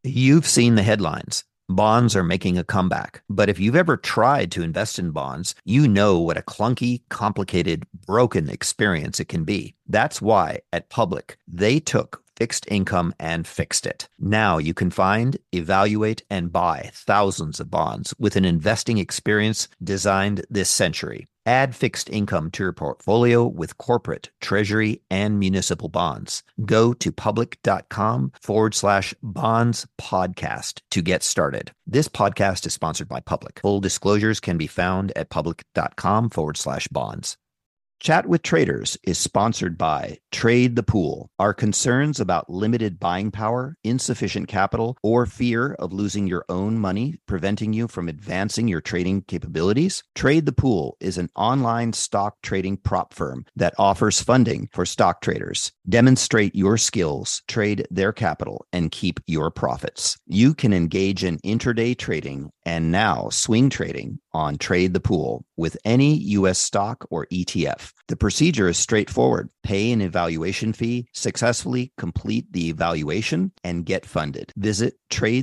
You've seen the headlines. Bonds are making a comeback. But if you've ever tried to invest in bonds, you know what a clunky, complicated, broken experience it can be. That's why at Public, they took fixed income and fixed it. Now you can find, evaluate, and buy thousands of bonds with an investing experience designed this century. Add fixed income to your portfolio with corporate, treasury, and municipal bonds. Go to public.com/bonds podcast to get started. This podcast is sponsored by Public. Full disclosures can be found at public.com/bonds. Chat with Traders is sponsored by Trade the Pool. Are concerns about limited buying power, insufficient capital, or fear of losing your own money preventing you from advancing your trading capabilities? Trade the Pool is an online stock trading prop firm that offers funding for stock traders. Demonstrate your skills, trade their capital, and keep your profits. You can engage in intraday trading and now swing trading on Trade the Pool with any U.S. stock or ETF. The procedure is straightforward. Pay an evaluation fee, successfully complete the evaluation, and get funded. Visit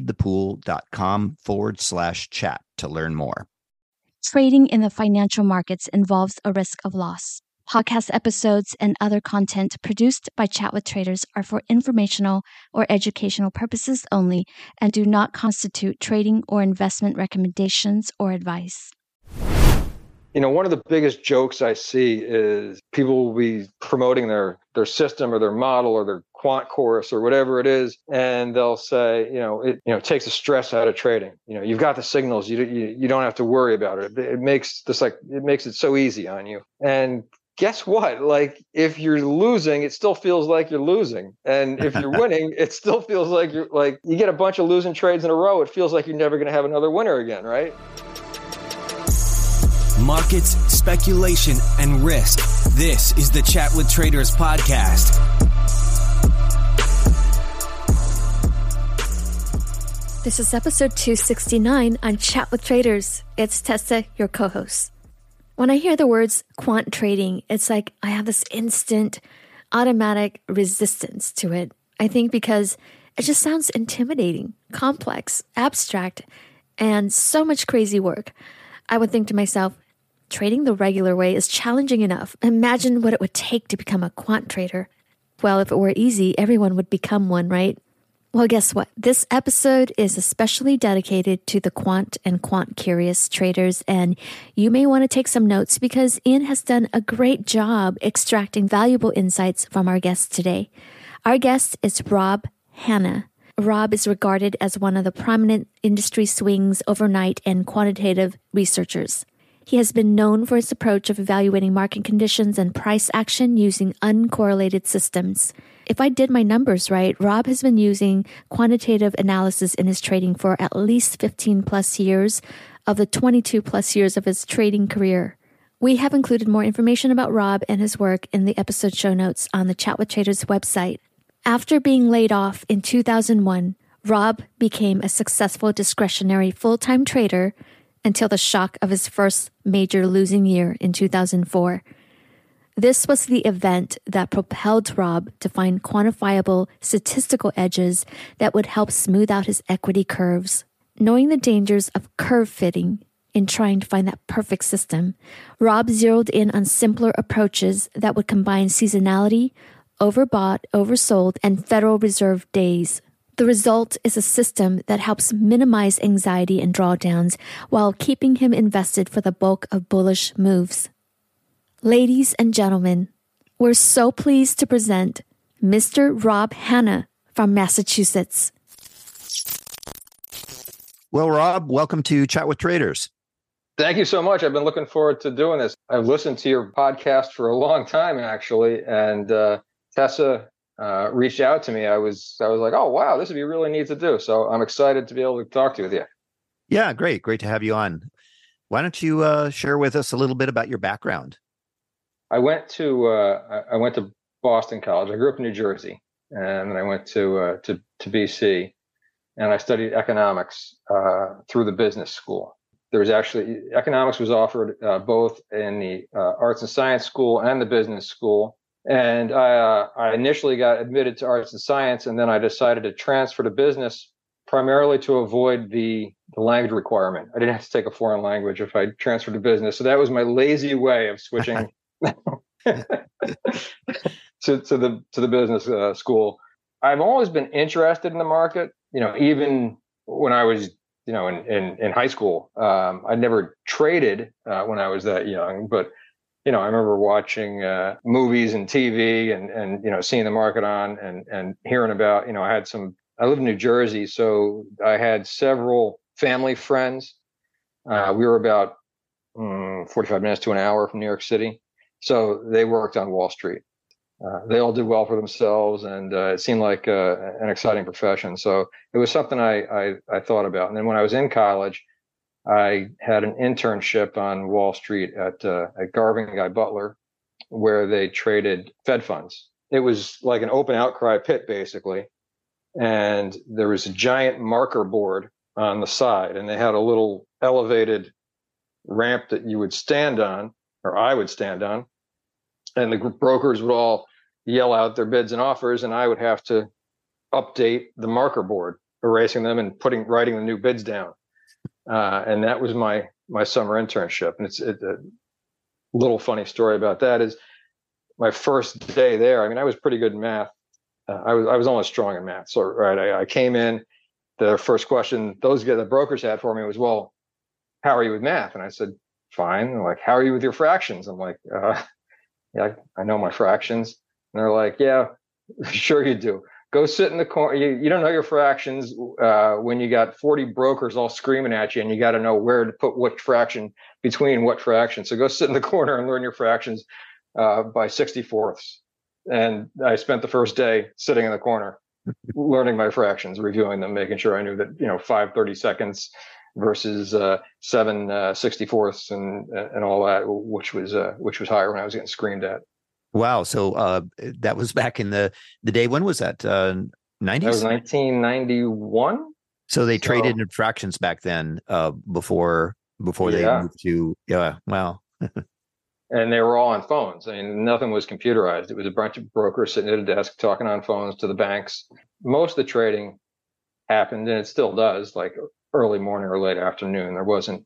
tradethepool.com/chat to learn more. Trading in the financial markets involves a risk of loss. Podcast episodes and other content produced by Chat with Traders are for informational or educational purposes only and do not constitute trading or investment recommendations or advice. One of the biggest jokes I see is people will be promoting their system or their model or their quant course or whatever it is, and they'll say, it takes the stress out of trading. You've got the signals, you don't have to worry about it. It makes it so easy on you. And guess what? Like, if you're losing, it still feels like you're losing. And if you're winning, it still feels like you get a bunch of losing trades in a row. It feels like you're never going to have another winner again, right? Markets, speculation, and risk. This is the Chat with Traders podcast. This is episode 269 on Chat with Traders. It's Tessa, your co-host. When I hear the words quant trading, it's like I have this instant, automatic resistance to it. I think because it just sounds intimidating, complex, abstract, and so much crazy work. I would think to myself, trading the regular way is challenging enough. Imagine what it would take to become a quant trader. Well, if it were easy, everyone would become one, right? Well, guess what? This episode is especially dedicated to the quant and quant-curious traders, and you may want to take some notes because Ian has done a great job extracting valuable insights from our guest today. Our guest is Rob Hanna. Rob is regarded as one of the prominent industry swings, overnight, and quantitative researchers. He has been known for his approach of evaluating market conditions and price action using uncorrelated systems. If I did my numbers right, Rob has been using quantitative analysis in his trading for at least 15 plus years of the 22 plus years of his trading career. We have included more information about Rob and his work in the episode show notes on the Chat with Traders website. After being laid off in 2001, Rob became a successful discretionary full-time trader until the shock of his first major losing year in 2004. This was the event that propelled Rob to find quantifiable statistical edges that would help smooth out his equity curves. Knowing the dangers of curve fitting in trying to find that perfect system, Rob zeroed in on simpler approaches that would combine seasonality, overbought, oversold, and Federal Reserve days. The result is a system that helps minimize anxiety and drawdowns while keeping him invested for the bulk of bullish moves. Ladies and gentlemen, we're so pleased to present Mr. Rob Hanna from Massachusetts. Well, Rob, welcome to Chat with Traders. Thank you so much. I've been looking forward to doing this. I've listened to your podcast for a long time, actually, and Tessa reached out to me. I was like, oh, wow, this would be really neat to do. So I'm excited to be able to talk to you with you. Yeah, great. Great to have you on. Why don't you share with us a little bit about your background? I went to Boston College. I grew up in New Jersey, and then I went to BC, and I studied economics through the business school. There was actually economics was offered both in the arts and science school and the business school. And I initially got admitted to arts and science, and then I decided to transfer to business primarily to avoid the language requirement. I didn't have to take a foreign language if I transferred to business. So that was my lazy way of switching to the business school. I've always been interested in the market. Even when I was in high school, I never traded when I was that young, but I remember watching movies and TV and seeing the market on and hearing about. I live in New Jersey, so I had several family friends. We were about 45 minutes to an hour from New York City. So they worked on Wall Street. They all did well for themselves, and it seemed like an exciting profession. So it was something I thought about. And then when I was in college, I had an internship on Wall Street at Garvin Guy Butler, where they traded Fed funds. It was like an open outcry pit, basically. And there was a giant marker board on the side, and they had a little elevated ramp that you would stand on, or I would stand on, and the brokers would all yell out their bids and offers, and I would have to update the marker board, erasing them and writing the new bids down. And that was my summer internship. And it's a little funny story about that is my first day there. I mean, I was pretty good in math. I was almost strong in math. So, right, I came in. The first question the brokers had for me was, well, how are you with math? And I said, fine. And they're like, how are you with your fractions? I'm like, yeah, I know my fractions. And they're like, yeah, sure you do. Go sit in the corner. You don't know your fractions when you got 40 brokers all screaming at you, and you got to know where to put what fraction between what fraction. So go sit in the corner and learn your fractions by 64ths. And I spent the first day sitting in the corner, learning my fractions, reviewing them, making sure I knew that 5 30-seconds versus 7 64ths and all that, which was higher when I was getting screamed at. Wow. So that was back in the day. When was that? 90s? That was 1991. So they traded in fractions back then before they moved to, wow. And they were all on phones. I mean, nothing was computerized. It was a bunch of brokers sitting at a desk talking on phones to the banks. Most of the trading happened, and it still does, like early morning or late afternoon. There wasn't,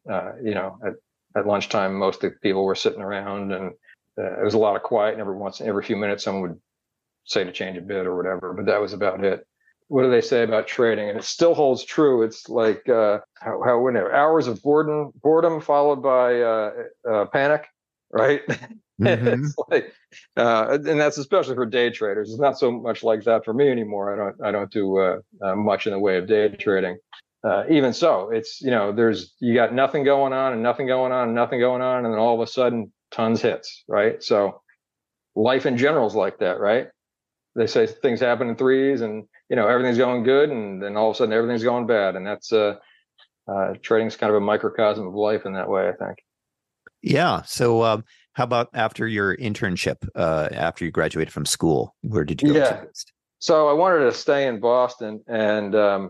at lunchtime, most of the people were sitting around, and it was a lot of quiet. And every few minutes, someone would say to change a bid or whatever, but that was about it. What do they say about trading? And it still holds true. It's like whenever hours of boredom followed by panic, right? Mm-hmm. It's like, and that's especially for day traders. It's not so much like that for me anymore. I don't do much in the way of day trading. Even so, it's you got nothing going on and nothing going on and nothing going on, and then all of a sudden tons hits, right? So life in general is like that, right? They say things happen in threes, and everything's going good, and then all of a sudden everything's going bad, and that's trading is kind of a microcosm of life in that way, I think. Yeah. So how about after your internship, after you graduated from school, where did you go to? So I wanted to stay in Boston, and that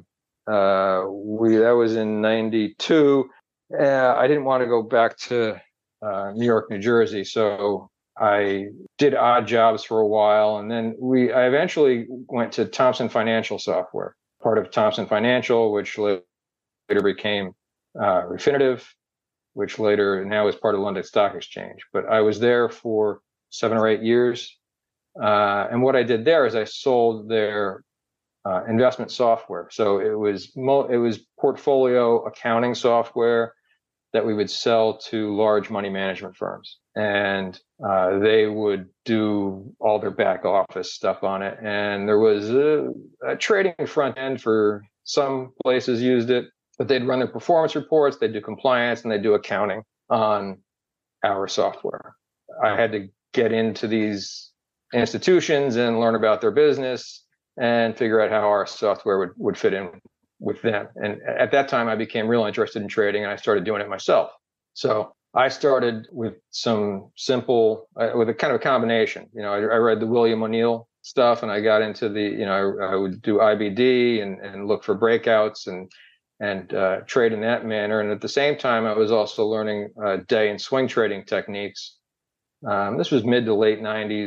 was in 92. I didn't want to go back to New York, New Jersey. So I did odd jobs for a while, and then I eventually went to Thomson Financial Software, part of Thomson Financial, which later became Refinitiv, which now is part of London Stock Exchange. But I was there for 7 or 8 years. And what I did there is I sold their investment software. So it was portfolio accounting software that we would sell to large money management firms. And they would do all their back office stuff on it. And there was a trading front end for some places used it. But they'd run their performance reports, they'd do compliance, and they'd do accounting on our software. I had to get into these institutions and learn about their business and figure out how our software would fit in with them. And at that time, I became real interested in trading, and I started doing it myself. So I started with some simple, with a kind of a combination. I read the William O'Neill stuff, and I got into I would do IBD and look for breakouts and trade in that manner. And at the same time, I was also learning day and swing trading techniques. This was mid to late 90s.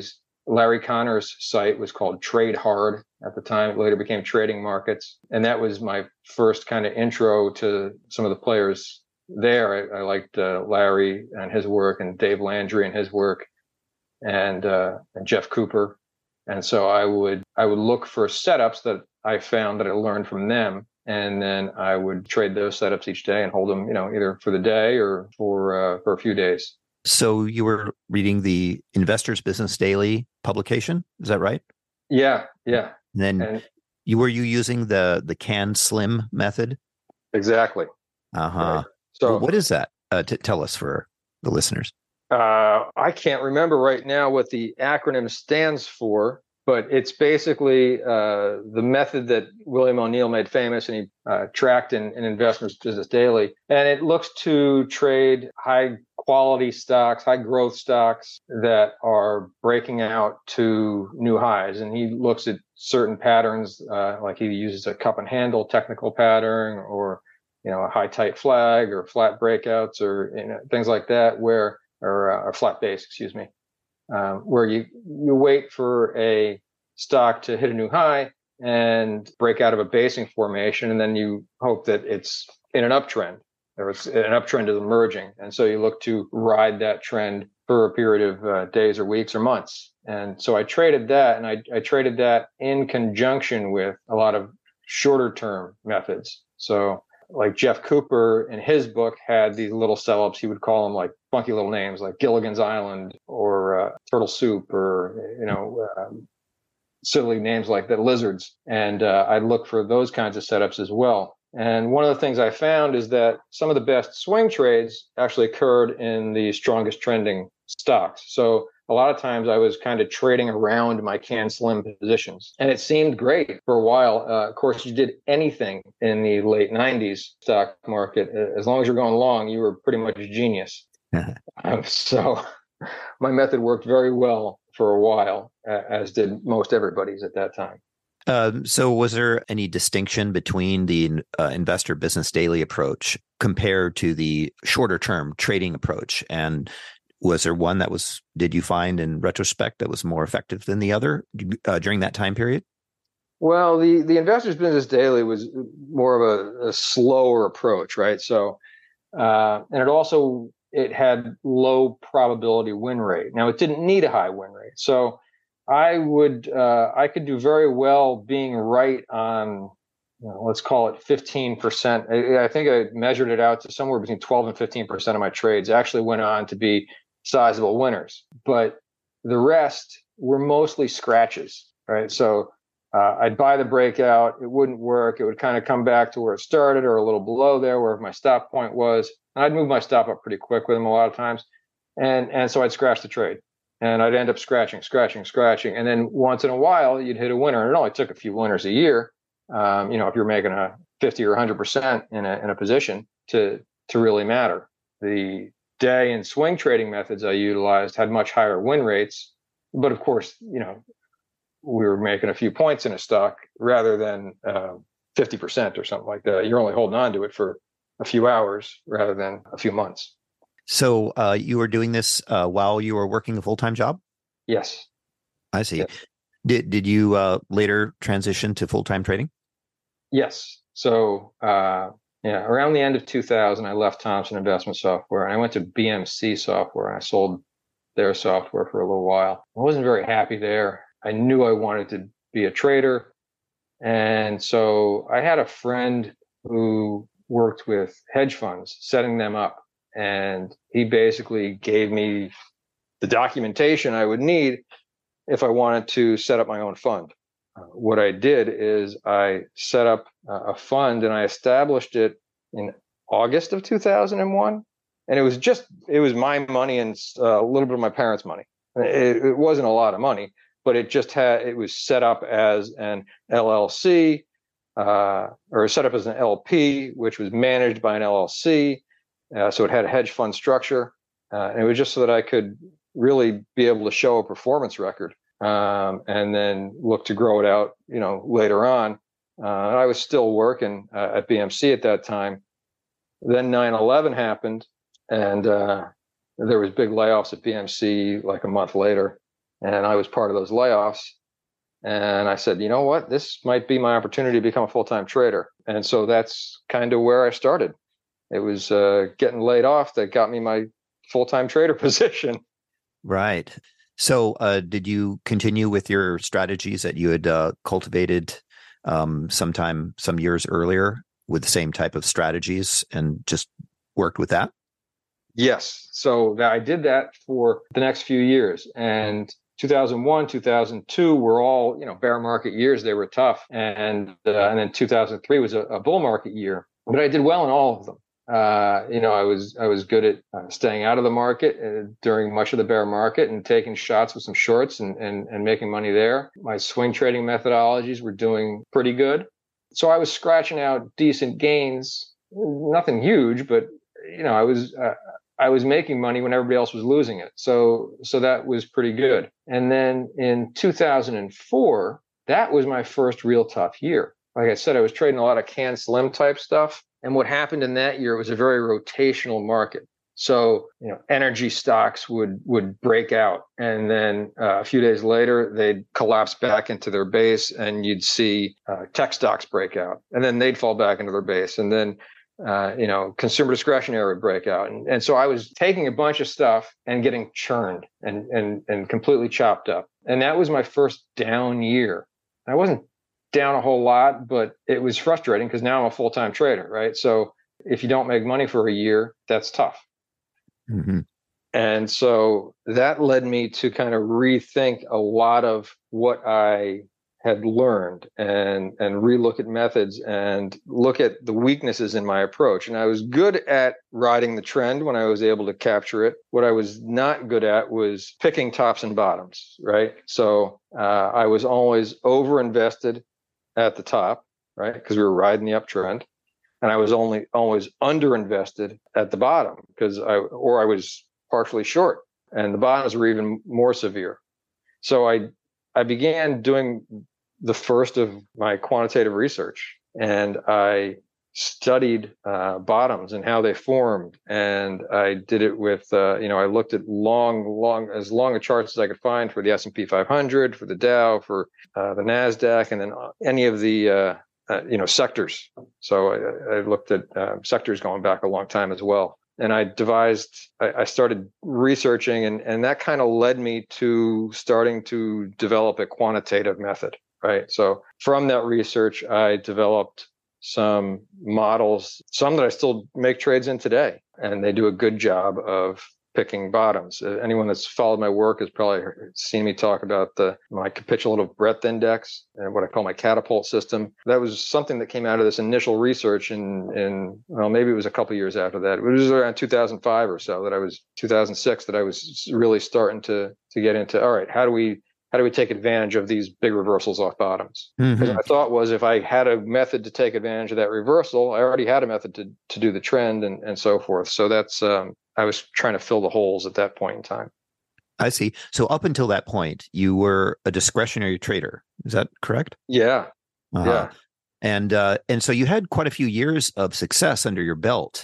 Larry Connor's site was called Trade Hard at the time. It later became Trading Markets. And that was my first kind of intro to some of the players there. I liked Larry and his work, and Dave Landry and his work, and Jeff Cooper. And so I would look for setups that I found that I learned from them. And then I would trade those setups each day and hold them, either for the day or for a few days. So you were reading the Investors Business Daily publication, is that right? Yeah. And then were you using the CAN-SLIM method? Exactly. Right. So what is that? Tell us for the listeners. I can't remember right now what the acronym stands for, but it's basically the method that William O'Neill made famous and he tracked in Investors Business Daily. And it looks to trade high quality stocks, high growth stocks that are breaking out to new highs. And he looks at certain patterns, like he uses a cup and handle technical pattern, or a high tight flag, or flat breakouts, or things like that, or flat base, excuse me, where you wait for a stock to hit a new high and break out of a basing formation, and then you hope that it's in an uptrend, or it's an uptrend is emerging, and so you look to ride that trend for a period of days or weeks or months. And so I traded that, and I traded that in conjunction with a lot of shorter term methods. So like Jeff Cooper in his book had these little setups. He would call them like funky little names like Gilligan's Island, or Turtle Soup, or, silly names like that, lizards. And I'd look for those kinds of setups as well. And one of the things I found is that some of the best swing trades actually occurred in the strongest trending stocks. So a lot of times I was kind of trading around my CAN-SLIM positions, and it seemed great for a while. Of course, you did anything in the late 90s stock market. As long as you're going long, you were pretty much a genius. So my method worked very well for a while, as did most everybody's at that time. So was there any distinction between the Investor Business Daily approach compared to the shorter term trading approach? And was there one did you find in retrospect that was more effective than the other during that time period? Well, the Investors Business Daily was more of a slower approach, right? So, and it had low probability win rate. Now, it didn't need a high win rate. So I could do very well being right on, let's call it 15%. I think I measured it out to somewhere between 12 and 15% of my trades actually went on to be sizable winners. But the rest were mostly scratches, right? So I'd buy the breakout. It wouldn't work. It would kind of come back to where it started, or a little below there, where my stop point was. And I'd move my stop up pretty quick with them a lot of times. And so I'd scratch the trade. And I'd end up scratching. And then once in a while, you'd hit a winner. And it only took a few winners a year, if you're making a 50 or 100% in a position to really matter. The day and swing trading methods I utilized had much higher win rates. But of course, we were making a few points in a stock rather than 50% or something like that. You're only holding on to it for a few hours rather than a few months. So you were doing this while you were working a full-time job? Yes. I see. Yes. Did you later transition to full-time trading? Yes. So around the end of 2000, I left Thomson Investment Software and I went to BMC Software, and I sold their software for a little while. I wasn't very happy there. I knew I wanted to be a trader. And so I had a friend who worked with hedge funds, setting them up. And he basically gave me the documentation I would need if I wanted to set up my own fund. What I did is I set up a fund, and I established it in August of 2001. And it was my money and a little bit of my parents' money. It wasn't a lot of money, but it was set up as an LLC, or set up as an LP, which was managed by an LLC. So it had a hedge fund structure. And it was just so that I could really be able to show a performance record, and then look to grow it out, later on. I was still working at BMC at that time. Then 9/11 happened, and there was big layoffs at BMC like a month later. And I was part of those layoffs. And I said, you know what, this might be my opportunity to become a full-time trader. And so that's kind of where I started. It was getting laid off that got me my full-time trader position. Right. So did you continue with your strategies that you had cultivated some years earlier with the same type of strategies and just worked with that? Yes. So I did that for the next few years. And 2001, 2002 were all, bear market years. They were tough. And then 2003 was a bull market year. But I did well in all of them. I was good at staying out of the market during much of the bear market and taking shots with some shorts and making money there. My swing trading methodologies were doing pretty good. So I was scratching out decent gains, nothing huge, but I was making money when everybody else was losing it. So that was pretty good. And then in 2004, that was my first real tough year. Like I said, I was trading a lot of can slim type stuff. And what happened in that year, it was a very rotational market. So, energy stocks would break out. And then a few days later, they'd collapse back into their base and you'd see tech stocks break out. And then they'd fall back into their base. And then consumer discretionary would break out. And so I was taking a bunch of stuff and getting churned and completely chopped up. And that was my first down year. I wasn't down a whole lot, but it was frustrating because now I'm a full-time trader, right? So if you don't make money for a year, that's tough. Mm-hmm. And so that led me to kind of rethink a lot of what I had learned and relook at methods and look at the weaknesses in my approach. And I was good at riding the trend when I was able to capture it. What I was not good at was picking tops and bottoms, right? So I was always overinvested at the top, right? Because we were riding the uptrend. And I was always underinvested at the bottom because I was partially short and the bottoms were even more severe. So I began doing the first of my quantitative research, and I studied bottoms and how they formed. And I did it with, I looked at as long a charts as I could find for the S&P 500, for the Dow, for the NASDAQ, and then any of the, sectors. So I looked at sectors going back a long time as well. And I started researching, and that kind of led me to starting to develop a quantitative method, right? So from that research, I developed some models, some that I still make trades in today, and they do a good job of picking bottoms. Anyone that's followed my work has probably seen me talk about my capitulative breadth index and what I call my catapult system. That was something that came out of this initial research in maybe it was a couple of years after that. It was around 2005 or so 2006 that I was really starting to get into, all right, how do we take advantage of these big reversals off bottoms? Mm-hmm. Because my thought was, if I had a method to take advantage of that reversal, I already had a method to do the trend and so forth. So that's, I was trying to fill the holes at that point in time. I see. So up until that point, you were a discretionary trader. Is that correct? Yeah. Uh-huh. Yeah. And so you had quite a few years of success under your belt.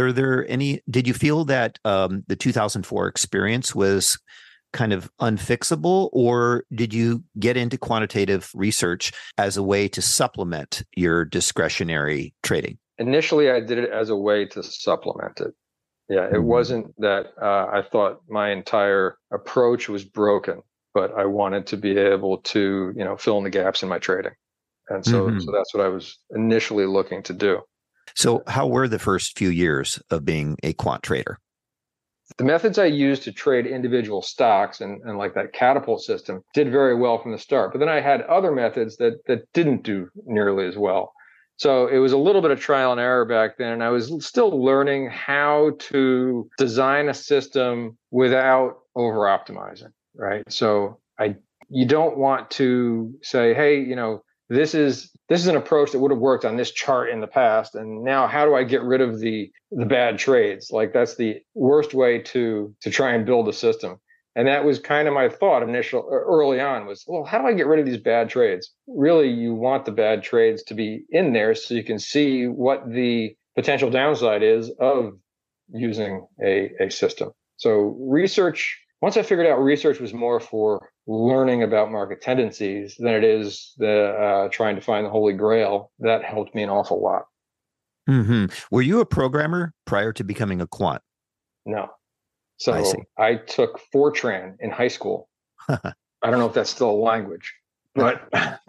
Did you feel that the 2004 experience was kind of unfixable, or did you get into quantitative research as a way to supplement your discretionary trading? Initially, I did it as a way to supplement it. Yeah, it wasn't that I thought my entire approach was broken, but I wanted to be able to, fill in the gaps in my trading. And so that's what I was initially looking to do. So how were the first few years of being a quant trader? The methods I used to trade individual stocks and like that catapult system did very well from the start. But then I had other methods that didn't do nearly as well. So it was a little bit of trial and error back then. And I was still learning how to design a system without over optimizing, right? So you don't want to say, hey, this is an approach that would have worked on this chart in the past. And now how do I get rid of the bad trades? Like that's the worst way to try and build a system. And that was kind of my thought early on was, well, how do I get rid of these bad trades? Really, you want the bad trades to be in there so you can see what the potential downside is of using a system. So research, once I figured out research was more for learning about market tendencies than it is the trying to find the holy grail. That helped me an awful lot. Mm-hmm. Were you a programmer prior to becoming a quant? No. So I took Fortran in high school. I don't know if that's still a language, but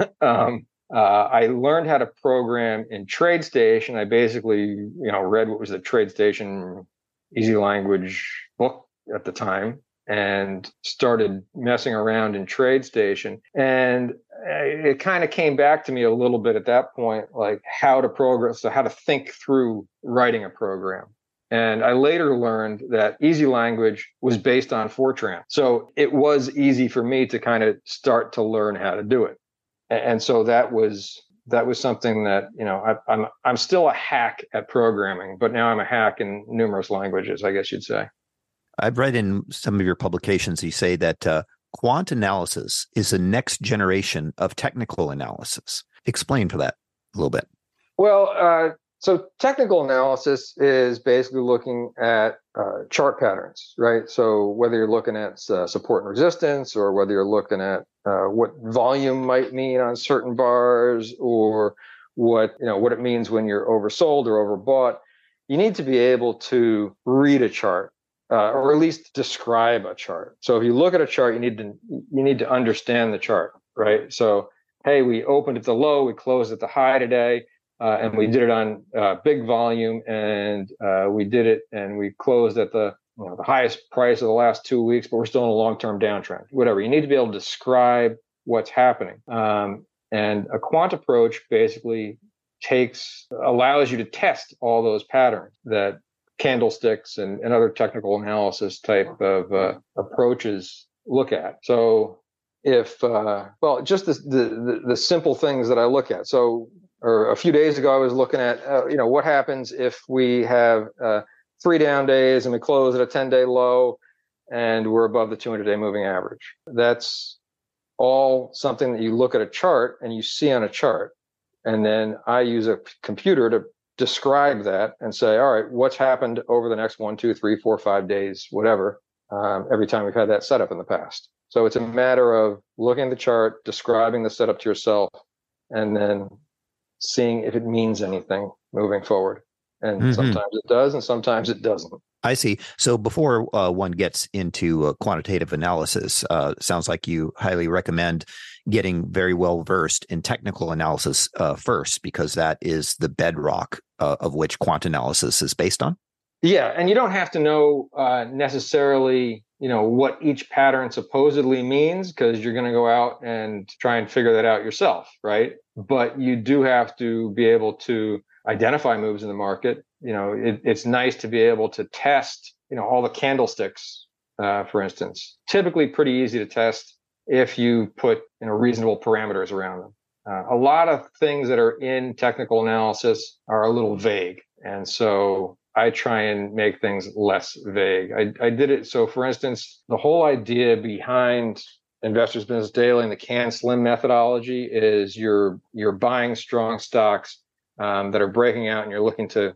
I learned how to program in TradeStation. I basically, read what was the TradeStation Easy Language book at the time and started messing around in TradeStation. And it kind of came back to me a little bit at that point, like how to program, so how to think through writing a program. And I later learned that Easy Language was based on Fortran. So it was easy for me to kind of start to learn how to do it. And so that was something that, I'm still a hack at programming, but now I'm a hack in numerous languages, I guess you'd say. I've read in some of your publications, you say that quant analysis is the next generation of technical analysis. Explain for that a little bit. Well, so technical analysis is basically looking at chart patterns, right? So whether you're looking at support and resistance, or whether you're looking at what volume might mean on certain bars, or what it means when you're oversold or overbought, you need to be able to read a chart. Or at least describe a chart. So if you look at a chart, you need to understand the chart, right? So, hey, we opened at the low, we closed at the high today, and we did it on big volume, and we did it, and we closed at the highest price of the last 2 weeks, but we're still in a long-term downtrend. Whatever. You need to be able to describe what's happening. And a quant approach basically allows you to test all those patterns that candlesticks and other technical analysis type of approaches look at. So if just the simple things that I look at. So, or a few days ago, I was looking at what happens if we have 3 down days and we close at a 10-day low and we're above the 200-day moving average. That's all something that you look at a chart and you see on a chart, and then I use a computer to describe that and say, all right, what's happened over the next 1, 2, 3, 4, 5 days, whatever, every time we've had that setup in the past. So it's a matter of looking at the chart, describing the setup to yourself, and then seeing if it means anything moving forward. And sometimes it does, and sometimes it doesn't. I see. So before one gets into quantitative analysis, sounds like you highly recommend getting very well versed in technical analysis first, because that is the bedrock of which quant analysis is based on. Yeah, and you don't have to know necessarily, what each pattern supposedly means, because you're going to go out and try and figure that out yourself, right? But you do have to be able to identify moves in the market. It's nice to be able to test, all the candlesticks, for instance. Typically pretty easy to test if you put, reasonable parameters around them. A lot of things that are in technical analysis are a little vague. And so I try and make things less vague. I did it. So for instance, the whole idea behind Investors Business Daily and the CAN-SLIM methodology is you're buying strong stocks that are breaking out, and you're looking to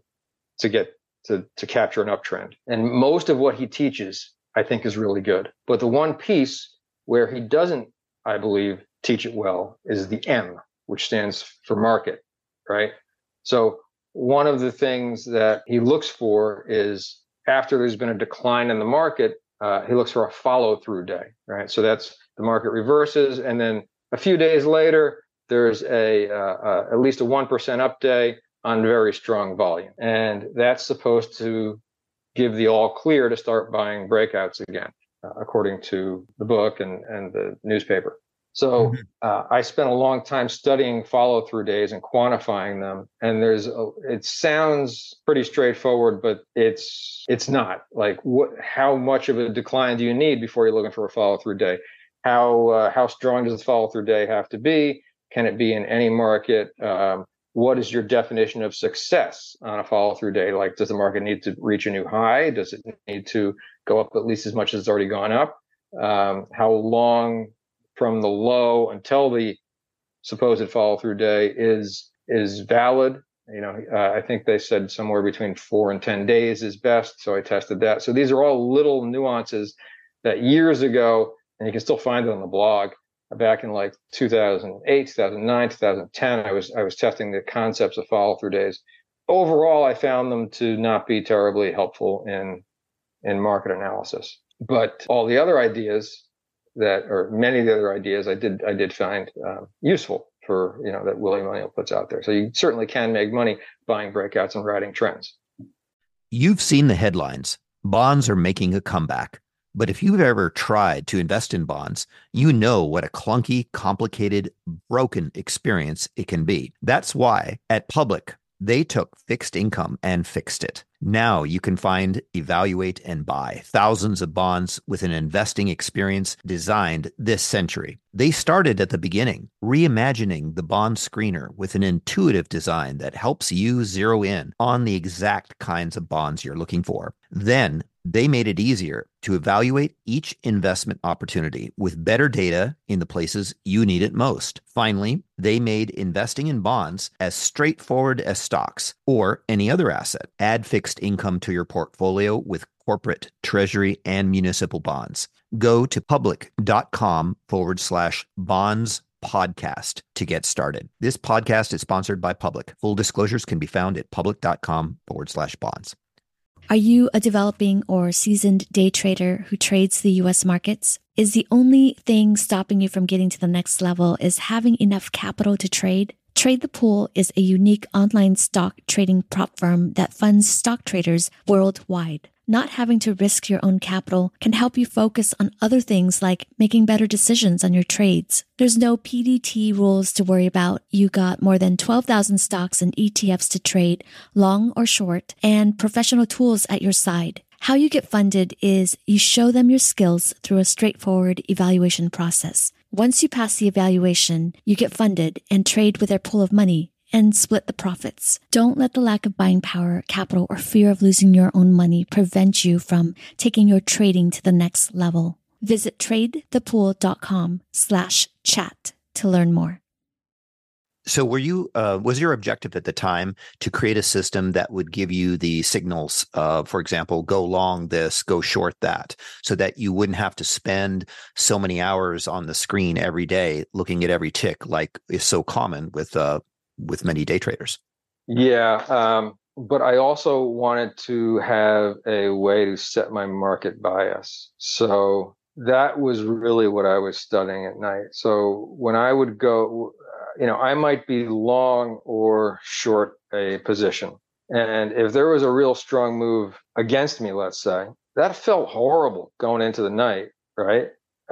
capture an uptrend. And most of what he teaches, I think, is really good. But the one piece where he doesn't, I believe, teach it well is the M, which stands for market, right? So one of the things that he looks for is, after there's been a decline in the market, he looks for a follow-through day, right? So that's the market reverses, and then a few days later, there's at least a 1% up day on very strong volume. And that's supposed to give the all clear to start buying breakouts again, according to the book and the newspaper. So I spent a long time studying follow-through days and quantifying them. And it sounds pretty straightforward, but it's not. Like, how much of a decline do you need before you're looking for a follow-through day? How strong does the follow-through day have to be? Can it be in any market? What is your definition of success on a follow-through day? Like, does the market need to reach a new high? Does it need to go up at least as much as it's already gone up? How long from the low until the supposed follow-through day is valid? I think they said somewhere between 4 and 10 days is best. So I tested that. So these are all little nuances that years ago and you can still find it on the blog. Back in like 2008, 2009, 2010, I was testing the concepts of follow-through days. Overall, I found them to not be terribly helpful in market analysis. But all the other ideas or many of the other ideas I did find useful for, that William O'Neill puts out there. So you certainly can make money buying breakouts and riding trends. You've seen the headlines. Bonds are making a comeback. But if you've ever tried to invest in bonds, you know what a clunky, complicated, broken experience it can be. That's why at Public, they took fixed income and fixed it. Now you can find, evaluate, and buy thousands of bonds with an investing experience designed this century. They started at the beginning, reimagining the bond screener with an intuitive design that helps you zero in on the exact kinds of bonds you're looking for. Then they made it easier to evaluate each investment opportunity with better data in the places you need it most. Finally, they made investing in bonds as straightforward as stocks or any other asset. Add fixed income to your portfolio with corporate, treasury, and municipal bonds. Go to public.com/bonds podcast to get started. This podcast is sponsored by Public. Full disclosures can be found at public.com/bonds. Are you a developing or seasoned day trader who trades the U.S. markets? Is the only thing stopping you from getting to the next level is having enough capital to trade? Trade the Pool is a unique online stock trading prop firm that funds stock traders worldwide. Not having to risk your own capital can help you focus on other things like making better decisions on your trades. There's no PDT rules to worry about. You got more than 12,000 stocks and ETFs to trade, long or short, and professional tools at your side. How you get funded is you show them your skills through a straightforward evaluation process. Once you pass the evaluation, you get funded and trade with their pool of money and split the profits. Don't let the lack of buying power, capital, or fear of losing your own money prevent you from taking your trading to the next level. Visit tradethepool.com/chat to learn more. So was your objective at the time to create a system that would give you the signals, for example, go long this, go short that, so that you wouldn't have to spend so many hours on the screen every day looking at every tick like is so common with many day traders? Yeah, but I also wanted to have a way to set my market bias. So that was really what I was studying at night. So when I would go, I might be long or short a position. And if there was a real strong move against me, let's say, that felt horrible going into the night, right?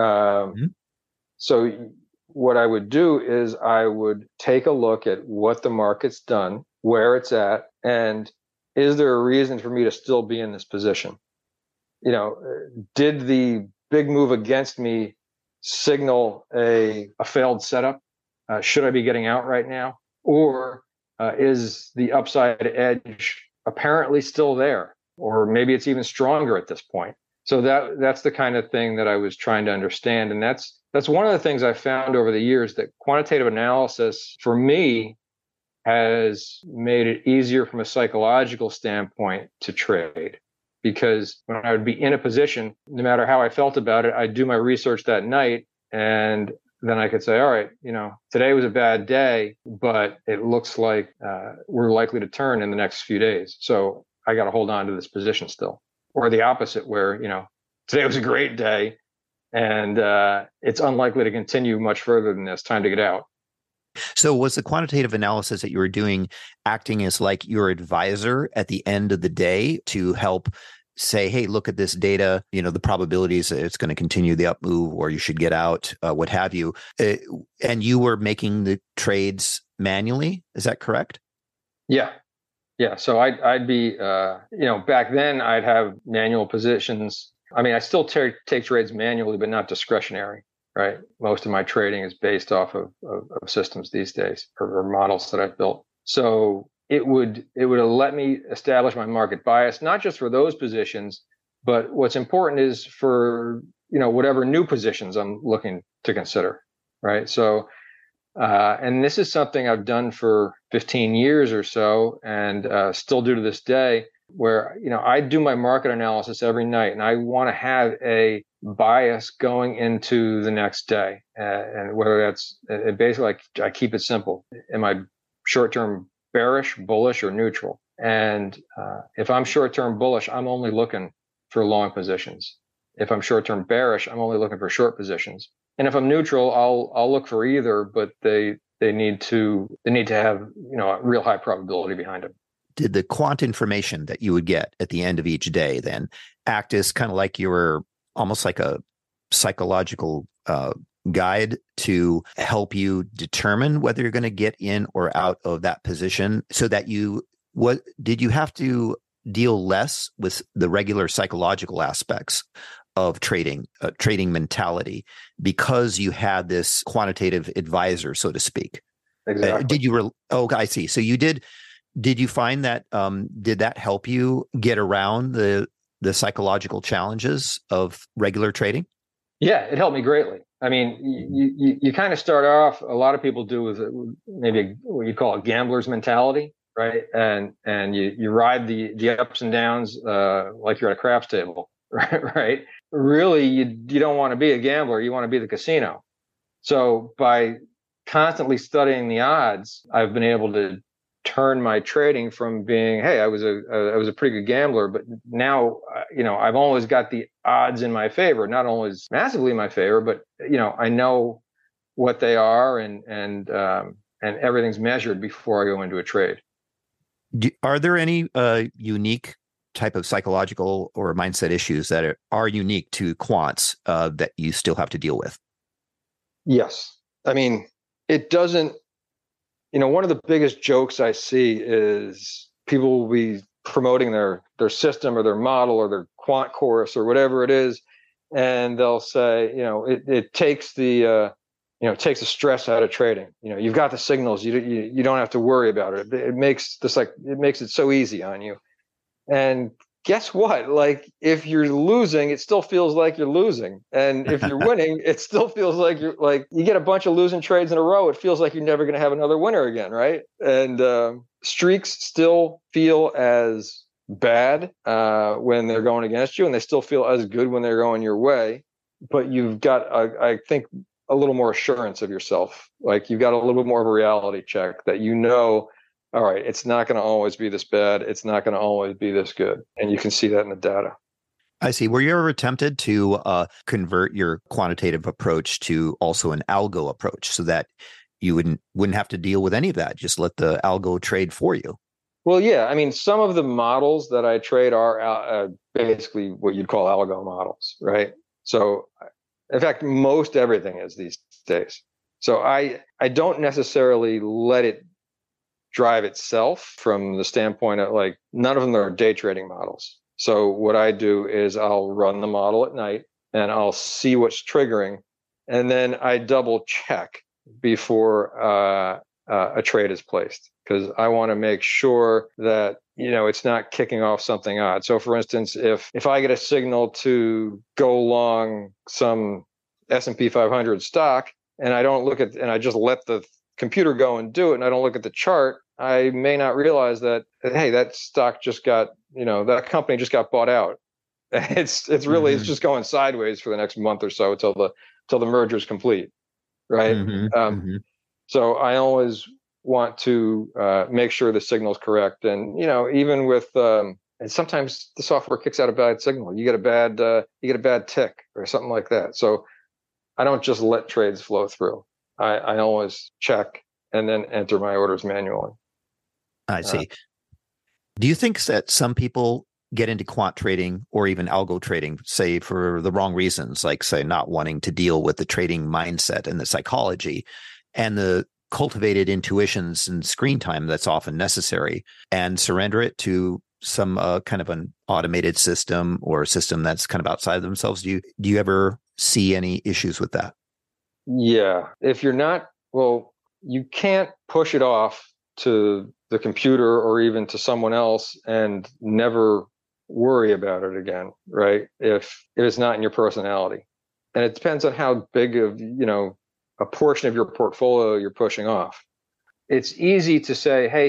So what I would do is I would take a look at what the market's done, where it's at, and is there a reason for me to still be in this position? Did the big move against me signal a failed setup? Should I be getting out right now? Or is the upside edge apparently still there? Or maybe it's even stronger at this point. So that's the kind of thing that I was trying to understand. And that's one of the things I found over the years, that quantitative analysis for me has made it easier from a psychological standpoint to trade. Because when I would be in a position, no matter how I felt about it, I'd do my research that night, and then I could say, all right, today was a bad day, but it looks like we're likely to turn in the next few days. So I got to hold on to this position still. Or the opposite, where, today was a great day and it's unlikely to continue much further than this. Time to get out. So was the quantitative analysis that you were doing acting as like your advisor at the end of the day to help say, hey, look at this data, the probabilities that it's going to continue the up move, or you should get out, what have you. And you were making the trades manually. Is that correct? Yeah. Yeah. So I'd be, back then I'd have manual positions. I mean, I still take trades manually, but not discretionary, right? Most of my trading is based off of systems these days, or models that I've built. So it would let me establish my market bias, not just for those positions, but what's important is for, whatever new positions I'm looking to consider, right? So, and this is something I've done for 15 years or so, and still do to this day, where, I do my market analysis every night, and I want to have a bias going into the next day. And whether that's basically, I keep it simple. Am I short-term bearish, bullish, or neutral? And if I'm short-term bullish, I'm only looking for long positions. If I'm short-term bearish, I'm only looking for short positions. And if I'm neutral, I'll look for either, but they need to have, a real high probability behind them. Did the quant information that you would get at the end of each day then act as kind of like you were almost like a psychological guide to help you determine whether you're going to get in or out of that position, so that did you have to deal less with the regular psychological aspects of trading mentality, because you had this quantitative advisor, so to speak? Exactly. I see. So you did you find that, did that help you get around the psychological challenges of regular trading? Yeah, it helped me greatly. I mean, you kind of start off, a lot of people do with maybe what you call a gambler's mentality, right? And you ride the ups and downs like you're at a craps table, right? Really, you don't want to be a gambler. You want to be the casino. So by constantly studying the odds, I've been able to turn my trading from being, hey, I was a pretty good gambler, but now, I've always got the odds in my favor, not always massively in my favor, but, I know what they are, and everything's measured before I go into a trade. Are there any unique type of psychological or mindset issues that are unique to quants that you still have to deal with? Yes. I mean, it doesn't, one of the biggest jokes I see is people will be promoting their system or their model or their quant course or whatever it is, and they'll say, it takes the takes the stress out of trading. You've got the signals, you don't have to worry about it. It makes it so easy on you. And guess what? Like, if you're losing, it still feels like you're losing. And if you're winning, it still feels like you get a bunch of losing trades in a row. It feels like you're never going to have another winner again, right? And streaks still feel as bad when they're going against you, and they still feel as good when they're going your way. But you've got, I think, a little more assurance of yourself. Like, you've got a little bit more of a reality check that all right, it's not going to always be this bad. It's not going to always be this good. And you can see that in the data. I see. Were you ever tempted to convert your quantitative approach to also an algo approach, so that you wouldn't have to deal with any of that? Just let the algo trade for you. Well, yeah. I mean, some of the models that I trade are basically what you'd call algo models, right? So, in fact, most everything is these days. So I don't necessarily let it drive itself from the standpoint of, like, none of them are day trading models. So what I do is I'll run the model at night and I'll see what's triggering, and then I double check before a trade is placed, because I want to make sure that it's not kicking off something odd. So for instance, if I get a signal to go long some S&P 500 stock, and I just let the computer go and do it, and I don't look at the chart, I may not realize that, hey, that stock just got, that company just got bought out. It's really, it's just going sideways for the next month or so till the merger is complete, right? So I always want to make sure the signal is correct, and even with and sometimes the software kicks out a bad signal. You get a bad tick or something like that. So I don't just let trades flow through. I always check and then enter my orders manually. I see. Do you think that some people get into quant trading or even algo trading, say, for the wrong reasons, like, say, not wanting to deal with the trading mindset and the psychology and the cultivated intuitions and screen time that's often necessary, and surrender it to some kind of an automated system or a system that's kind of outside of themselves? Do you ever see any issues with that? Yeah. If you're not, well, you can't push it off to the computer or even to someone else and never worry about it again, right? If it's not in your personality. And it depends on how big of, a portion of your portfolio you're pushing off. It's easy to say, hey,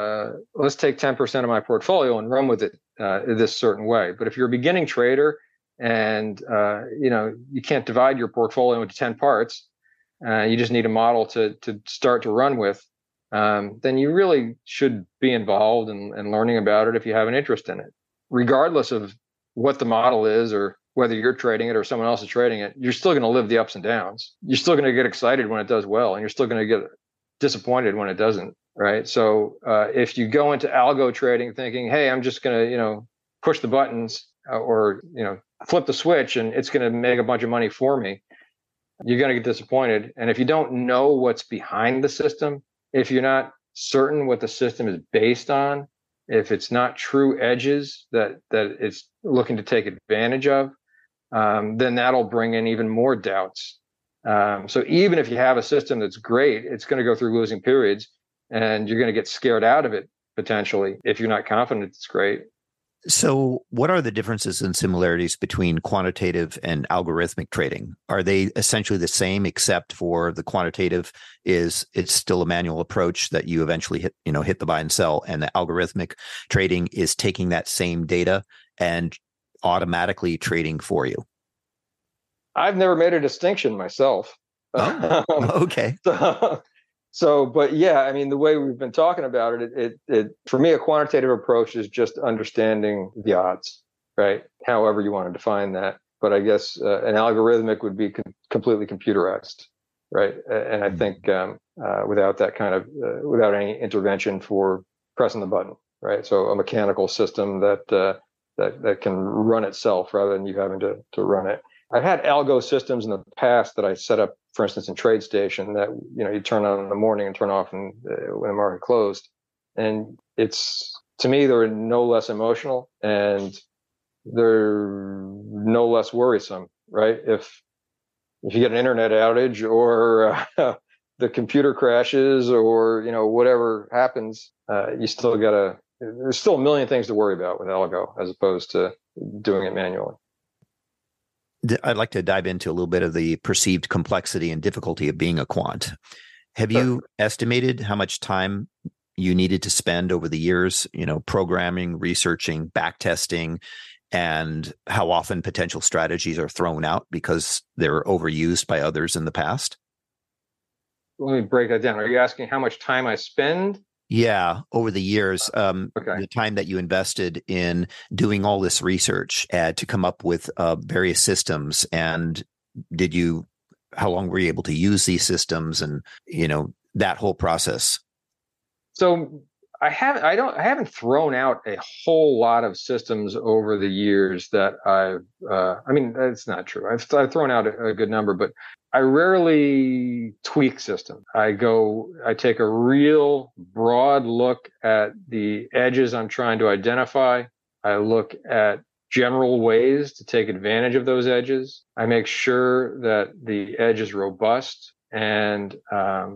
let's take 10% of my portfolio and run with it this certain way. But if you're a beginning trader, and you can't divide your portfolio into 10 parts. You just need a model to start to run with. Then you really should be involved and learning about it if you have an interest in it, regardless of what the model is or whether you're trading it or someone else is trading it. You're still going to live the ups and downs. You're still going to get excited when it does well, and you're still going to get disappointed when it doesn't, right? So if you go into algo trading thinking, hey, I'm just going to push the buttons or flip the switch and it's going to make a bunch of money for me, you're going to get disappointed. And if you don't know what's behind the system, if you're not certain what the system is based on, if it's not true edges that it's looking to take advantage of, then that'll bring in even more doubts. So even if you have a system that's great, it's going to go through losing periods, and you're going to get scared out of it potentially if you're not confident it's great. So what are the differences and similarities between quantitative and algorithmic trading? Are they essentially the same, except for the quantitative it's still a manual approach that you eventually hit the buy and sell, and the algorithmic trading is taking that same data and automatically trading for you? I've never made a distinction myself. Oh, okay. So, but yeah, I mean, the way we've been talking about it, for me, a quantitative approach is just understanding the odds, right? However you want to define that. But I guess an algorithmic would be completely computerized, right? And I think without that kind of, without any intervention for pressing the button, right? So a mechanical system that can run itself rather than you having to run it. I've had algo systems in the past that I set up, for instance, in TradeStation, that you turn on in the morning and turn off when the market closed. And to me, they're no less emotional and they're no less worrisome, right? If you get an internet outage or the computer crashes or whatever happens, there's still a million things to worry about with algo as opposed to doing it manually. I'd like to dive into a little bit of the perceived complexity and difficulty of being a quant. Have you estimated how much time you needed to spend over the years, programming, researching, backtesting, and how often potential strategies are thrown out because they're overused by others in the past? Let me break that down. Are you asking how much time I spend? Yeah, over the years, the time that you invested in doing all this research to come up with various systems, and how long were you able to use these systems, and that whole process? So I haven't thrown out a whole lot of systems over the years that I mean, that's not true. I've thrown out a good number, but I rarely tweak systems. I take a real broad look at the edges I'm trying to identify. I look at general ways to take advantage of those edges. I make sure that the edge is robust, and I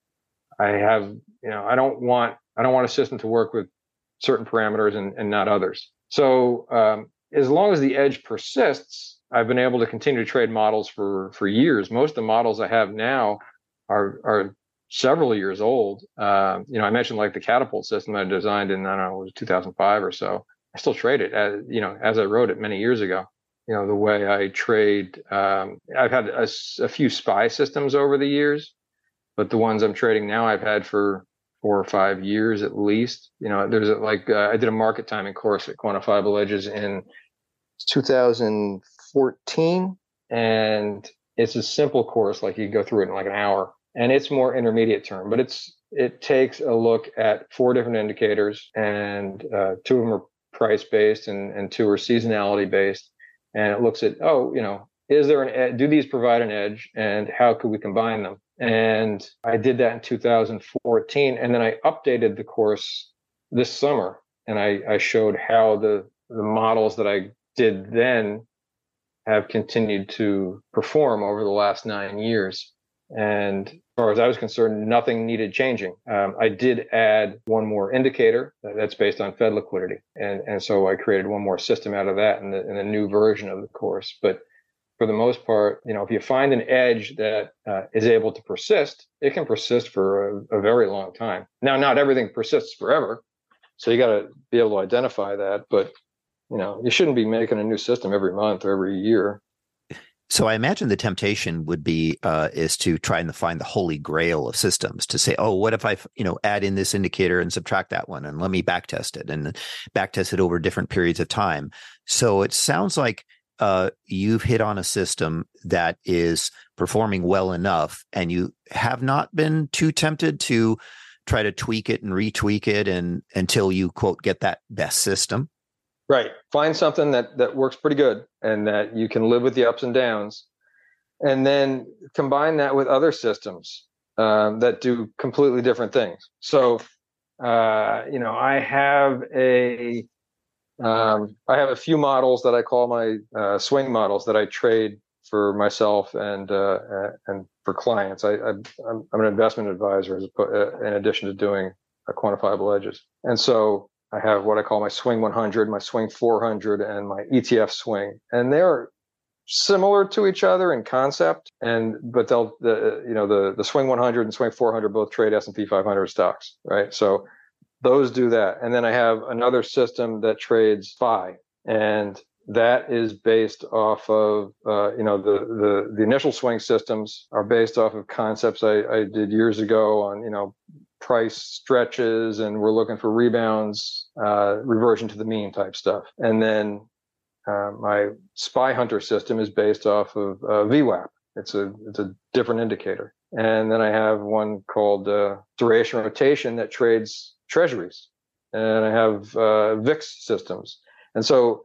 don't want a system to work with certain parameters and not others. So as long as the edge persists, I've been able to continue to trade models for years. Most of the models I have now are several years old. I mentioned like the Catapult system I designed in, it was 2005 or so. I still trade it as I wrote it many years ago. The way I trade, I've had a few SPY systems over the years, but the ones I'm trading now I've had for 4 or 5 years at least. There's I did a market timing course at Quantifiable Edges in 2014, and it's a simple course. Like you go through it in like an hour, and it's more intermediate term, but it takes a look at 4 different indicators, and 2 of them are price based and 2 are seasonality based. And it looks at, is there an edge? Do these provide an edge, and how could we combine them? And I did that in 2014. And then I updated the course this summer, and I showed how the models that I did then have continued to perform over the last 9 years. And as far as I was concerned, nothing needed changing. I did add one more indicator that's based on Fed liquidity. And so I created one more system out of that in the new version of the course. But for the most part, if you find an edge that is able to persist, it can persist for a very long time. Now, not everything persists forever, so you got to be able to identify that. But You shouldn't be making a new system every month or every year. So I imagine the temptation would be is to try and find the holy grail of systems, to say, oh, what if I, add in this indicator and subtract that one, and let me backtest it and backtest it over different periods of time. So it sounds like you've hit on a system that is performing well enough, and you have not been too tempted to try to tweak it and retweak it until you, quote, get that best system. Right. Find something that works pretty good and that you can live with the ups and downs, and then combine that with other systems that do completely different things. So, I have a few models that I call my swing models that I trade for myself and for clients. I'm an investment advisor in addition to doing quantifiable edges, and so I have what I call my Swing 100, my Swing 400, and my ETF Swing, and they're similar to each other in concept. But the Swing 100 and Swing 400 both trade S&P 500 stocks, right? So those do that, and then I have another system that trades SPY, and that is based off of the initial swing systems are based off of concepts I did years ago on price stretches, and we're looking for rebounds, reversion to the mean type stuff. And then my SPY Hunter system is based off of VWAP. It's a different indicator. And then I have one called duration rotation that trades treasuries, and I have VIX systems. And so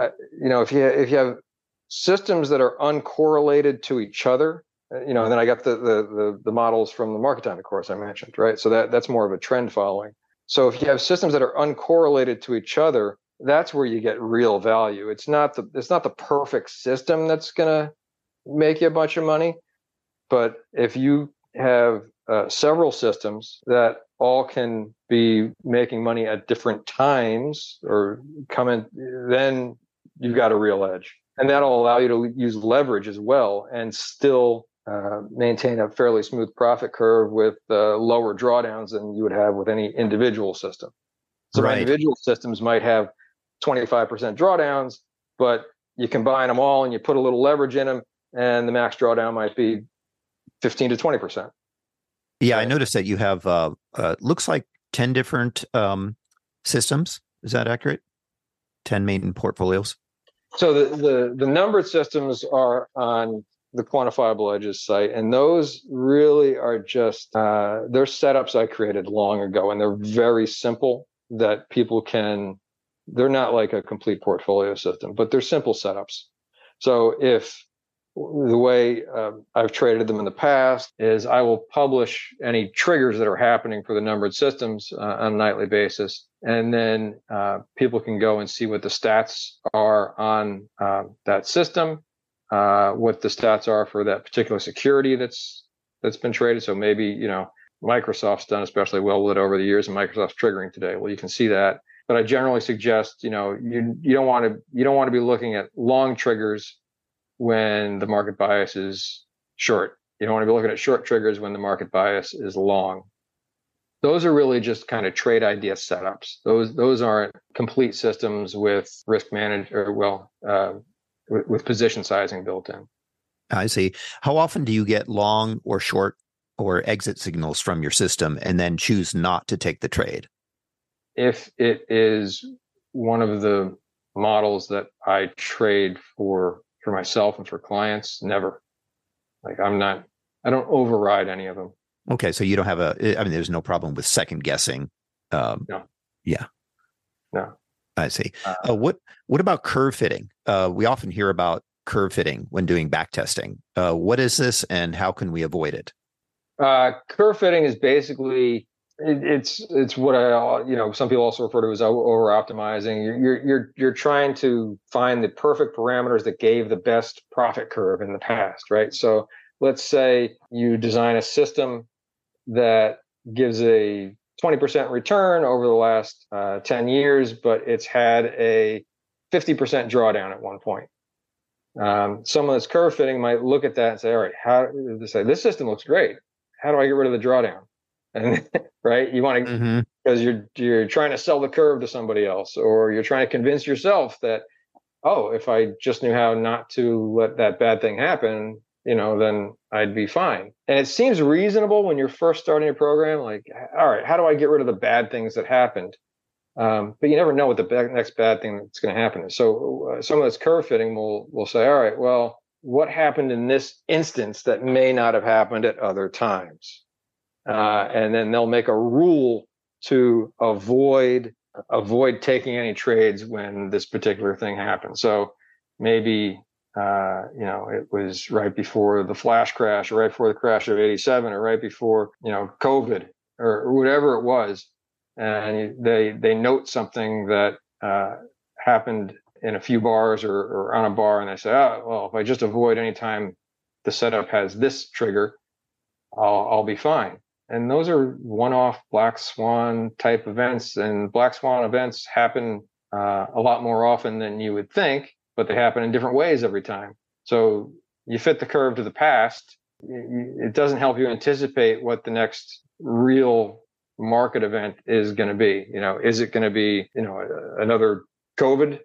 if you have systems that are uncorrelated to each other, and then I got the models from the Market Timing course I mentioned, right? So that's more of a trend following. So if you have systems that are uncorrelated to each other, that's where you get real value. It's not the perfect system that's going to make you a bunch of money, but if you have several systems that all can be making money at different times or come in, then you've got a real edge. And that'll allow you to use leverage as well and still maintain a fairly smooth profit curve with lower drawdowns than you would have with any individual system. So right. Individual systems might have 25% drawdowns, but you combine them all and you put a little leverage in them, and the max drawdown might be 15 to 20%. Yeah, I noticed that you have looks like 10 different systems. Is that accurate? 10 main portfolios. So the numbered systems are on the Quantifiable Edges site, and those really are just they're setups I created long ago, and they're very simple that people can. They're not like a complete portfolio system, but they're simple setups. So if the way I've traded them in the past is I will publish any triggers that are happening for the numbered systems on a nightly basis. And then people can go and see what the stats are on that system, what the stats are for that particular security that's been traded. So maybe, Microsoft's done especially well with it over the years, and Microsoft's triggering today. Well, you can see that. But I generally suggest, you don't want to be looking at long triggers when the market bias is short. You don't want to be looking at short triggers when the market bias is long. Those are really just kind of trade idea setups. Those aren't complete systems with risk management with position sizing built in. I see. How often do you get long or short or exit signals from your system and then choose not to take the trade? If it is one of the models that I trade for myself and for clients, never. Like I don't override any of them. Okay. So you don't have there's no problem with second guessing. No. Yeah. No. I see. What about curve fitting? We often hear about curve fitting when doing back testing. What is this and how can we avoid it? Curve fitting is basically, it's what some people also refer to as over optimizing. You're trying to find the perfect parameters that gave the best profit curve in the past, right? So let's say you design a system that gives a 20% return over the last 10 years, but it's had a 50% drawdown at one point. Someone that's curve fitting might look at that and say, all right, this system looks great. How do I get rid of the drawdown? And right, you want to, because you're trying to sell the curve to somebody else, or you're trying to convince yourself that, oh, if I just knew how not to let that bad thing happen, then I'd be fine. And it seems reasonable when you're first starting a program, like, all right, how do I get rid of the bad things that happened? But you never know what the next bad thing that's going to happen is. So some of this curve fitting will say, all right, well, what happened in this instance that may not have happened at other times? And then they'll make a rule to avoid taking any trades when this particular thing happens. So maybe, it was right before the flash crash, or right before the crash of 87, or right before, COVID, or whatever it was. And they note something that happened in a few bars or on a bar, and they say, oh, well, if I just avoid any time the setup has this trigger, I'll be fine. And those are one-off black swan type events, and black swan events happen a lot more often than you would think, but they happen in different ways every time. So you fit the curve to the past. It doesn't help you anticipate what the next real market event is going to be. Is it going to be, another COVID?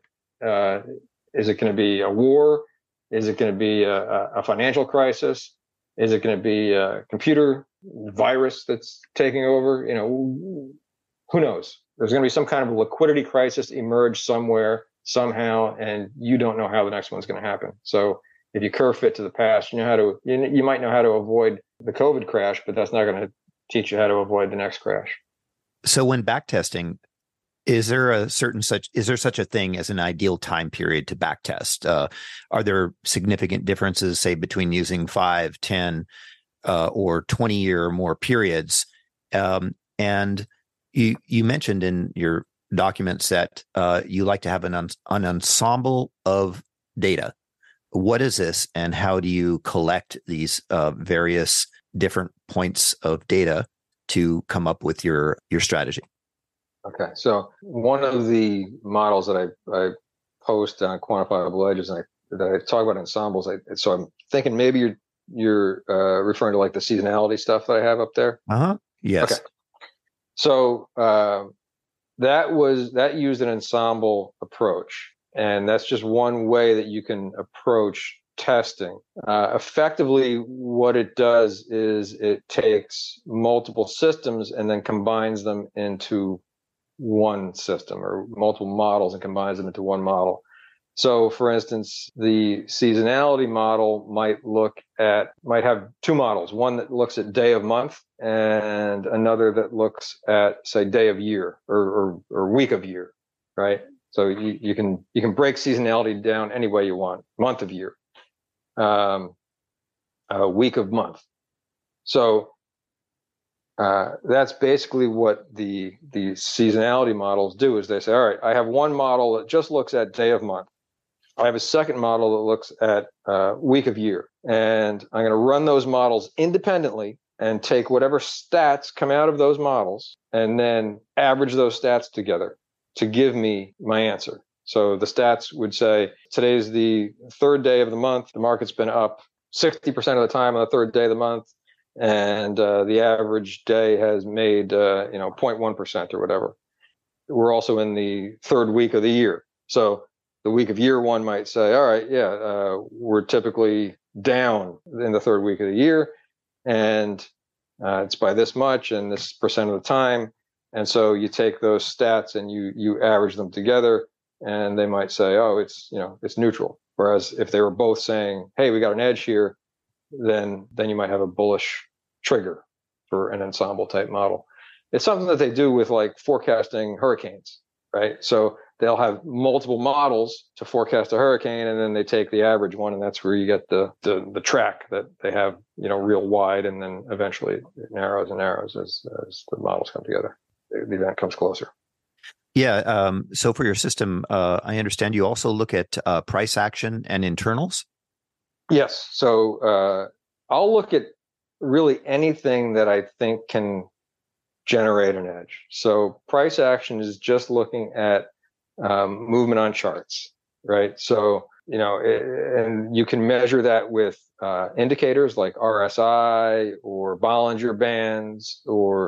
Is it going to be a war? Is it going to be a financial crisis? Is it going to be a computer virus that's taking over? Who knows? There's going to be some kind of liquidity crisis emerge somewhere, somehow, and you don't know how the next one's going to happen. So if you curve fit to the past, you might know how to avoid the COVID crash, but that's not going to teach you how to avoid the next crash. So when backtesting, is there such a thing as an ideal time period to backtest? Are there significant differences, say, between using 5, 10, or 20-year or more periods? And you mentioned in your documents that you like to have an ensemble of data. What is this, and how do you collect these various different points of data to come up with your strategy? Okay, so one of the models that I post on Quantifiable Edges, and that I talk about ensembles. So I'm thinking maybe you're referring to like the seasonality stuff that I have up there. Yes. Okay. So that used an ensemble approach, and that's just one way that you can approach testing. Effectively, what it does is it takes multiple systems and then combines them into one system, or multiple models and combines them into one model. So, for instance, the seasonality model might have two models, one that looks at day of month and another that looks at, say, day of year or week of year, right? So you can break seasonality down any way you want, month of year, week of month. So that's basically what the seasonality models do, is they say, all right, I have one model that just looks at day of month. I have a second model that looks at week of year, and I'm going to run those models independently and take whatever stats come out of those models and then average those stats together to give me my answer. So the stats would say, today's the third day of the month. The market's been up 60% of the time on the third day of the month, and the average day has made 0.1% or whatever. We're also in the third week of the year. So the week of year one might say, all right, we're typically down in the third week of the year, and it's by this much and this percent of the time. And so you take those stats and you average them together, and they might say, oh, it's neutral. Whereas if they were both saying, hey, we got an edge here, then you might have a bullish trigger for an ensemble type model. It's something that they do with like forecasting hurricanes, right? So they'll have multiple models to forecast a hurricane, and then they take the average one, and that's where you get the track that they have, real wide, and then eventually it narrows and narrows as the models come together. The event comes closer. Yeah. So for your system, I understand you also look at price action and internals. Yes. So I'll look at really anything that I think can generate an edge. So price action is just looking at movement on charts, right? So, and you can measure that with indicators like RSI or Bollinger Bands or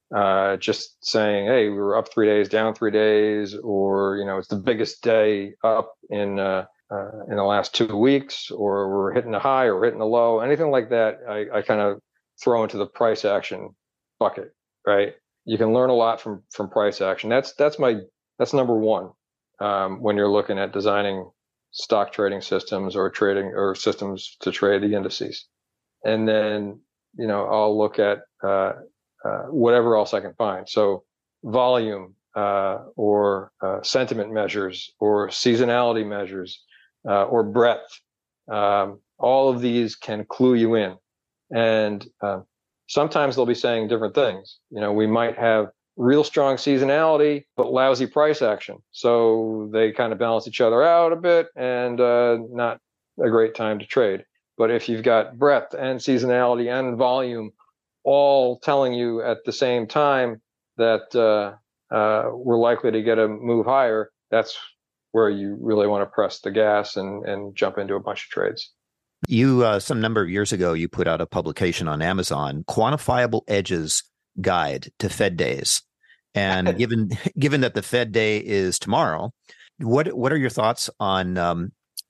just saying, hey, we were up 3 days, down 3 days, or, it's the biggest day up in the last 2 weeks, or we're hitting a high or hitting a low, anything like that, I kind of throw into the price action bucket, right? You can learn a lot from price action. That's number one when you're looking at designing stock trading systems or systems to trade the indices. And then, I'll look at whatever else I can find. So volume or sentiment measures or seasonality measures or breadth. All of these can clue you in. And sometimes they'll be saying different things. We might have real strong seasonality, but lousy price action. So they kind of balance each other out a bit and not a great time to trade. But if you've got breadth and seasonality and volume all telling you at the same time that we're likely to get a move higher, that's where you really want to press the gas and jump into a bunch of trades. You, some number of years ago, you put out a publication on Amazon, Quantifiable Edges Guide to Fed Days. And given that the Fed day is tomorrow, what are your thoughts on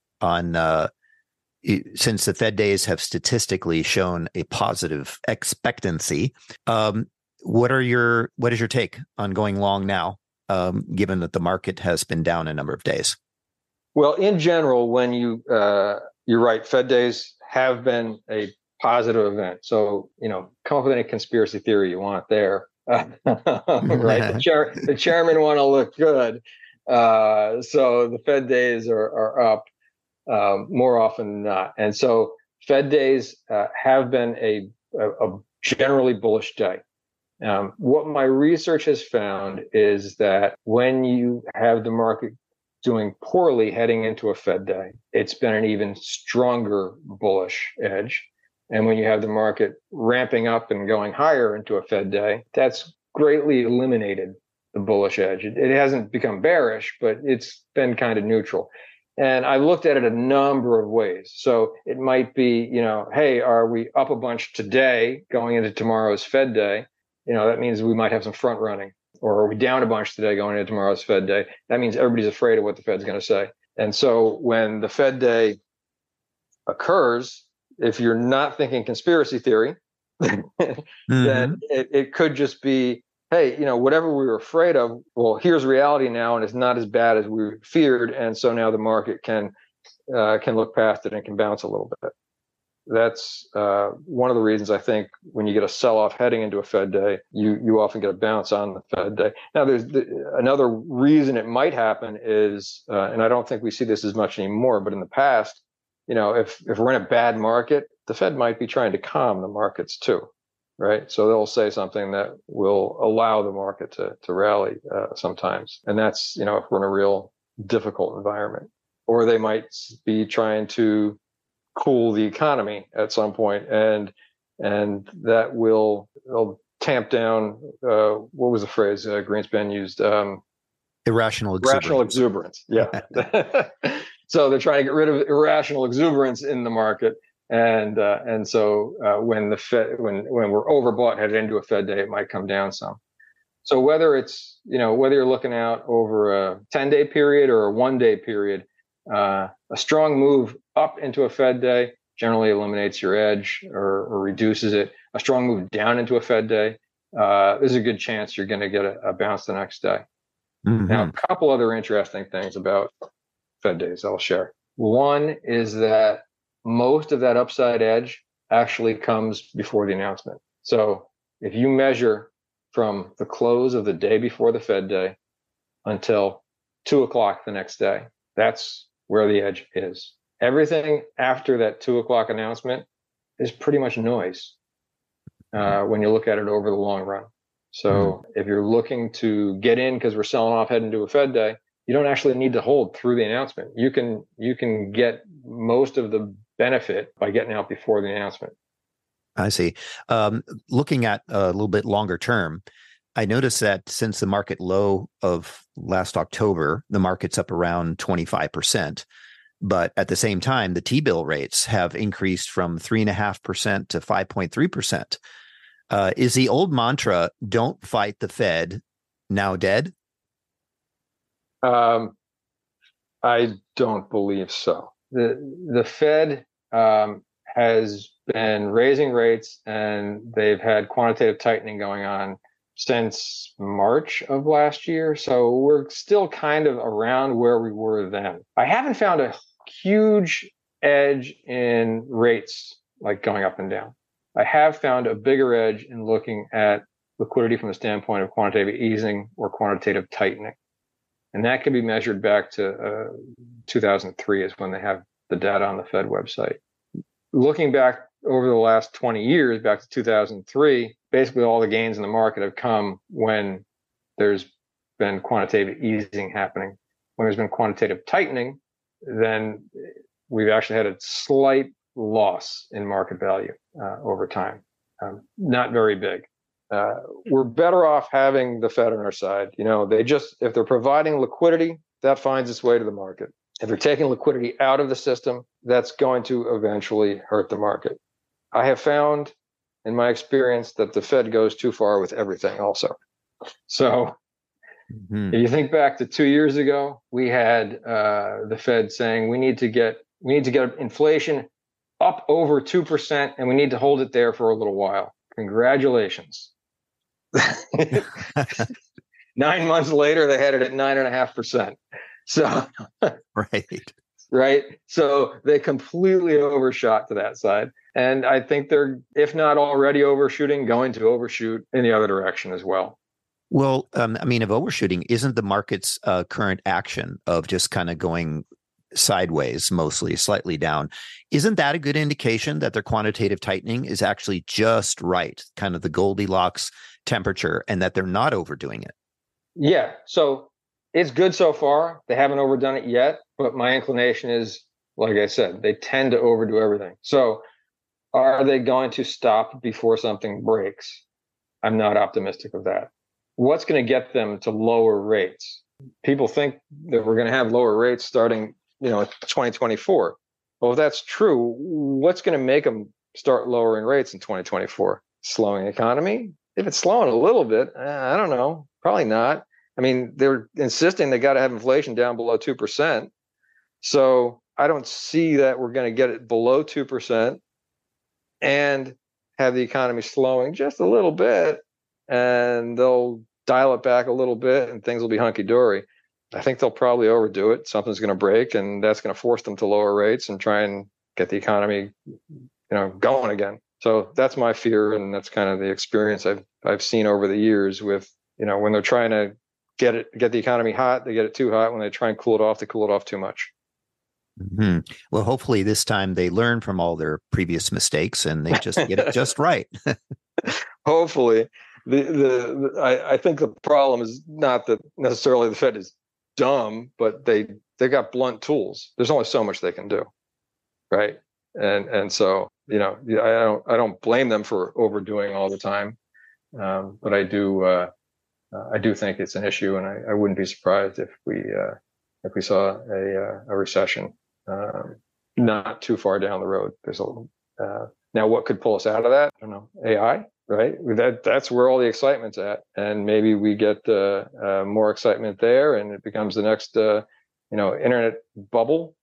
since the Fed days have statistically shown a positive expectancy, what is your take on going long now, given that the market has been down a number of days? Well, in general, when you're right, Fed days have been a positive event. So, come up with any conspiracy theory you want there, right? The chairman want to look good. So the Fed days are up more often than not. And so Fed days have been a generally bullish day. What my research has found is that when you have the market doing poorly heading into a Fed day, it's been an even stronger bullish edge. And when you have the market ramping up and going higher into a Fed day, that's greatly eliminated the bullish edge. It hasn't become bearish, but it's been kind of neutral. And I looked at it a number of ways. So it might be, hey, are we up a bunch today going into tomorrow's Fed day? That means we might have some front running. Or are we down a bunch today going into tomorrow's Fed day? That means everybody's afraid of what the Fed's going to say. And so when the Fed day occurs, if you're not thinking conspiracy theory, then it could just be, hey, whatever we were afraid of, well, here's reality now, and it's not as bad as we feared. And so now the market can look past it and can bounce a little bit. That's one of the reasons I think when you get a sell-off heading into a Fed day, you often get a bounce on the Fed day. Now, there's another reason it might happen is, and I don't think we see this as much anymore, but in the past, if we're in a bad market, the Fed might be trying to calm the markets too, right? So they'll say something that will allow the market to rally sometimes. And that's, if we're in a real difficult environment. Or they might be trying to cool the economy at some point, and that they'll tamp down what was the phrase Greenspan used? Irrational exuberance. Yeah. So they're trying to get rid of irrational exuberance in the market, and so when the Fed when we're overbought headed into a Fed day, it might come down some. So whether it's whether you're looking out over a 10-day period or a 1-day period, a strong move up into a Fed day generally eliminates your edge or reduces it. A strong move down into a Fed day, there's a good chance you're going to get a bounce the next day. Mm-hmm. Now, a couple other interesting things about Fed days I'll share. One is that most of that upside edge actually comes before the announcement. So if you measure from the close of the day before the Fed day until 2:00 the next day, that's where the edge is. Everything after that 2:00 announcement is pretty much noise when you look at it over the long run. So if you're looking to get in because we're selling off heading to a Fed day, you don't actually need to hold through the announcement. You can get most of the benefit by getting out before the announcement. I see. Looking at a little bit longer term, I noticed that since the market low of last October, the market's up around 25%. But at the same time, the T-bill rates have increased from 3.5% to 5.3%. Is the old mantra, don't fight the Fed, now dead? I don't believe so. The Fed has been raising rates, and they've had quantitative tightening going on since March of last year. So we're still kind of around where we were then. I haven't found a huge edge in rates like going up and down. I have found a bigger edge in looking at liquidity from the standpoint of quantitative easing or quantitative tightening. And that can be measured back to 2003 is when they have the data on the Fed website. Looking back over the last 20 years, back to 2003, basically all the gains in the market have come when there's been quantitative easing happening. When there's been quantitative tightening, then we've actually had a slight loss in market value over time. Not very big. We're better off having the Fed on our side. If they're providing liquidity, that finds its way to the market. If they're taking liquidity out of the system, that's going to eventually hurt the market. I have found in my experience that the Fed goes too far with everything also. So if you think back to 2 years ago, we had the Fed saying we need to get inflation up over 2%, and we need to hold it there for a little while. Congratulations. 9 months later, they had it at 9.5%. So, right. So they completely overshot to that side. And I think they're, if not already overshooting, going to overshoot in the other direction as well. Well, if overshooting, isn't the market's current action of just kind of going sideways, mostly slightly down, isn't that a good indication that their quantitative tightening is actually just right, kind of the Goldilocks temperature, and that they're not overdoing it? Yeah. So it's good so far. They haven't overdone it yet, but my inclination is, like I said, they tend to overdo everything. So are they going to stop before something breaks? I'm not optimistic of that. What's going to get them to lower rates? People think that we're going to have lower rates starting 2024. Well, if that's true, what's going to make them start lowering rates in 2024? Slowing economy? If it's slowing a little bit, I don't know. Probably not. I mean, they're insisting they got to have inflation down below 2%. So I don't see that we're going to get it below 2% and have the economy slowing just a little bit, and they'll dial it back a little bit and things will be hunky-dory. I think they'll probably overdo it. Something's going to break, and that's going to force them to lower rates and try and get the economy, going again. So that's my fear, and that's kind of the experience I've seen over the years with, when they're trying to get the economy hot, they get it too hot. When they try and cool it off, they cool it off too much. Mm-hmm. Well, hopefully this time they learn from all their previous mistakes and they just get it just right. Hopefully. I think the problem is not that necessarily the Fed is dumb, but they got blunt tools. There's only so much they can do, right? And so I don't blame them for overdoing all the time, but I do think it's an issue, and I wouldn't be surprised if we saw a recession not too far down the road. Now what could pull us out of that? I don't know. AI. Right. That's where all the excitement's at. And maybe we get more excitement there and it becomes the next, internet bubble.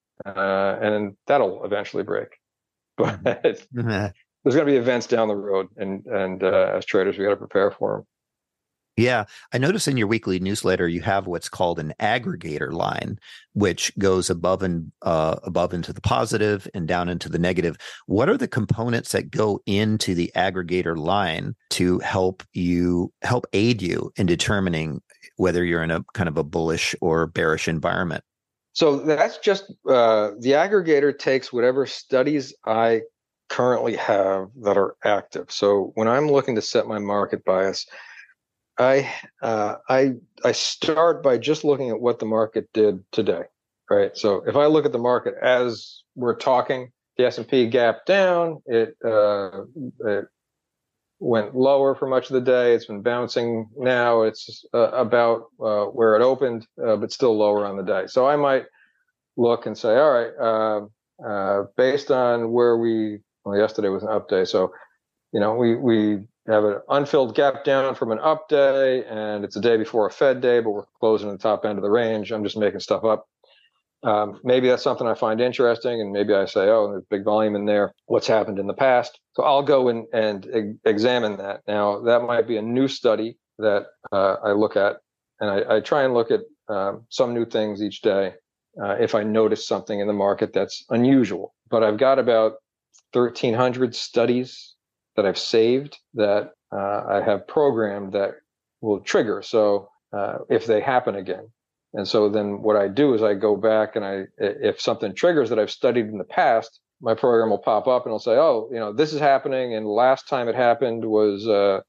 And that'll eventually break. But there's going to be events down the road. And as traders, we got to prepare for them. Yeah. I notice in your weekly newsletter, you have what's called an aggregator line, which goes above into the positive and down into the negative. What are the components that go into the aggregator line to help aid you in determining whether you're in a kind of a bullish or bearish environment? So that's just the aggregator takes whatever studies I currently have that are active. So when I'm looking to set my market bias, I start by just looking at what the market did today, right? So if I look at the market as we're talking, the S&P gapped down, it went lower for much of the day. It's been bouncing now. It's about where it opened, but still lower on the day. So I might look and say, all right, based on where yesterday was an up day. So, we have an unfilled gap down from an up day, and it's a day before a Fed day, but we're closing the top end of the range. I'm just making stuff up. Maybe that's something I find interesting, and maybe I say, oh, there's big volume in there. What's happened in the past? So I'll go and examine that. Now, that might be a new study that I look at, and I try and look at some new things each day if I notice something in the market that's unusual. But I've got about 1,300 studies that I've saved that I have programmed that will trigger. So if they happen again. And so then what I do is I go back and if something triggers that I've studied in the past, my program will pop up and it'll say, oh, this is happening. And last time it happened was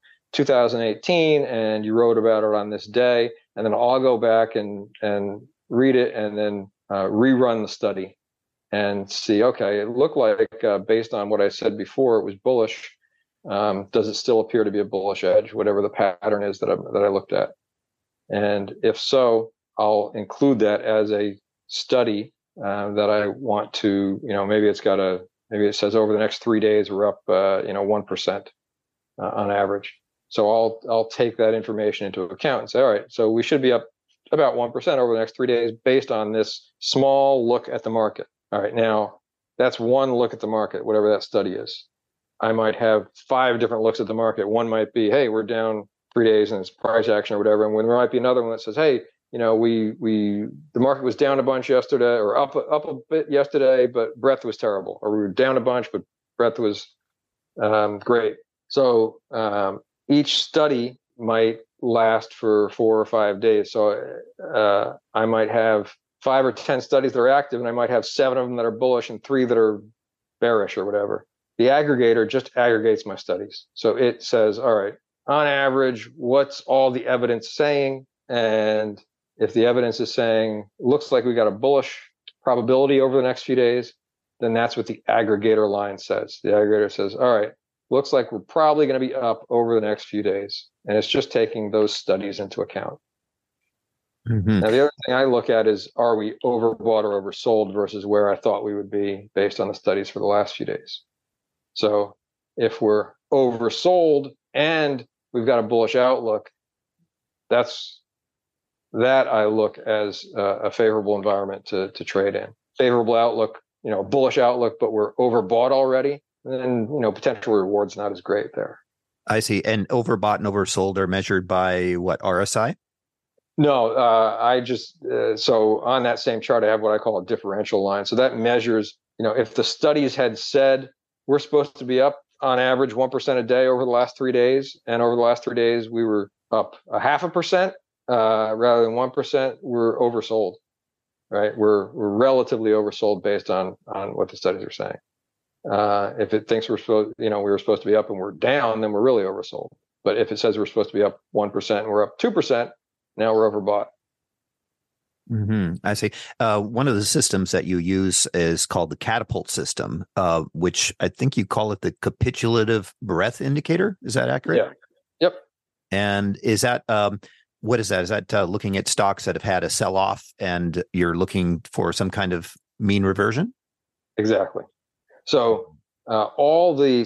2018 and you wrote about it on this day. And then I'll go back and read it and then rerun the study and see, okay, it looked like based on what I said before, it was bullish. Does it still appear to be a bullish edge, whatever the pattern is that I looked at? And if so, I'll include that as a study that I want to, maybe it says over the next 3 days we're up, 1% on average. So I'll take that information into account and say, all right, so we should be up about 1% over the next 3 days based on this small look at the market. All right, now that's one look at the market, whatever that study is. I might have 5 different looks at the market. One might be, hey, we're down 3 days and it's price action or whatever. And there might be another one that says, hey, the market was down a bunch yesterday or up a bit yesterday, but breadth was terrible. Or we were down a bunch, but breadth was great. So each study might last for 4 or 5 days. So I might have 5 or 10 studies that are active, and I might have 7 of them that are bullish and 3 that are bearish or whatever. The aggregator just aggregates my studies. So it says, all right, on average, what's all the evidence saying? And if the evidence is saying, looks like we got a bullish probability over the next few days, then that's what the aggregator line says. The aggregator says, all right, looks like we're probably going to be up over the next few days. And it's just taking those studies into account. Mm-hmm. Now, the other thing I look at is, are we overbought or oversold versus where I thought we would be based on the studies for the last few days? So if we're oversold and we've got a bullish outlook, that I look as a favorable environment to trade in. Favorable outlook, bullish outlook, but we're overbought already. And then, potential reward's not as great there. I see. And overbought and oversold are measured by what, RSI? No, I just, so on that same chart, I have what I call a differential line. So that measures, if the studies had said we're supposed to be up on average 1% a day over the last 3 days, and over the last 3 days, we were up 0.5%, rather than 1%, we're oversold, right? We're relatively oversold based on what the studies are saying. If it thinks we were supposed to be up and we're down, then we're really oversold. But if it says we're supposed to be up 1% and we're up 2%, now we're overbought. Mm-hmm. I see. One of the systems that you use is called the catapult system, which I think you call it the capitulative breadth indicator. Is that accurate? Yeah. Yep. And is that what is that? Is that looking at stocks that have had a sell-off and you're looking for some kind of mean reversion? Exactly. So all the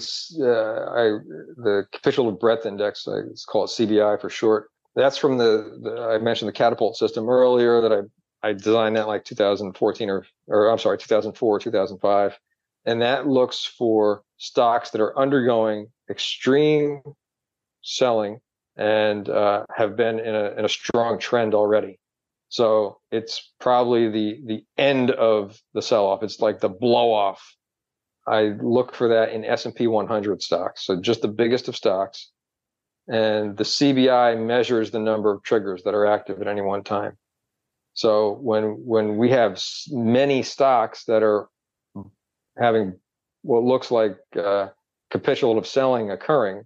capitulative breadth index, it's called CBI for short. That's from I mentioned the catapult system earlier that I designed that like 2014 or I'm sorry, 2004, 2005. And that looks for stocks that are undergoing extreme selling and have been in a strong trend already. So it's probably the end of the sell-off. It's like the blow-off. I look for that in S&P 100 stocks. So just the biggest of stocks. And the CBI measures the number of triggers that are active at any one time. So when we have many stocks that are having what looks like capitulative selling occurring,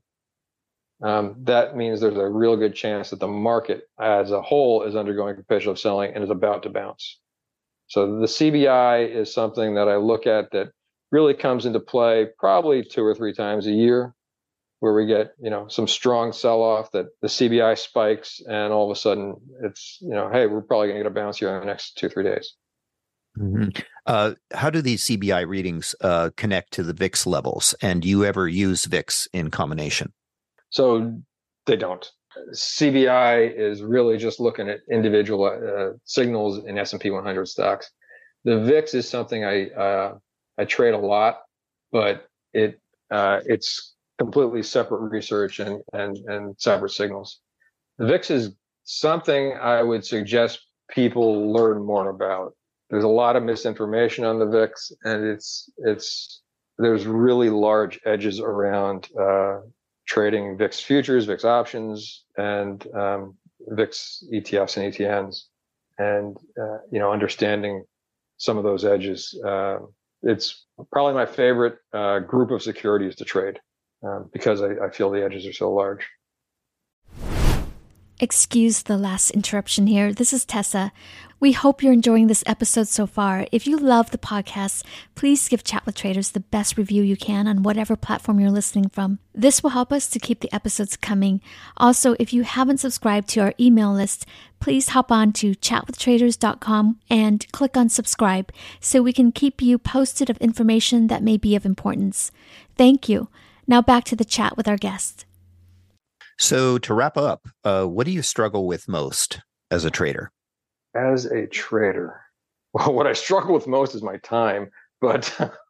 that means there's a real good chance that the market as a whole is undergoing capitulative selling and is about to bounce. So the CBI is something that I look at that really comes into play probably 2 or 3 times a year, where we get, some strong sell-off that the CBI spikes and all of a sudden it's, hey, we're probably going to get a bounce here in the next 2 or 3 days. Mm-hmm. How do these CBI readings connect to the VIX levels? And do you ever use VIX in combination? So they don't. CBI is really just looking at individual signals in S&P 100 stocks. The VIX is something I trade a lot, but it's completely separate research and separate signals. The VIX is something I would suggest people learn more about. There's a lot of misinformation on the VIX, and there's really large edges around trading VIX futures, VIX options, and VIX ETFs and ETNs, and understanding some of those edges. It's probably my favorite group of securities to trade because I feel the edges are so large. Excuse the last interruption here. This is Tessa. We hope you're enjoying this episode so far. If you love the podcast, please give Chat with Traders the best review you can on whatever platform you're listening from. This will help us to keep the episodes coming. Also, if you haven't subscribed to our email list, please hop on to chatwithtraders.com and click on subscribe so we can keep you posted of information that may be of importance. Thank you. Now back to the chat with our guest. So to wrap up, what do you struggle with most as a trader? As a trader, well, what I struggle with most is my time. But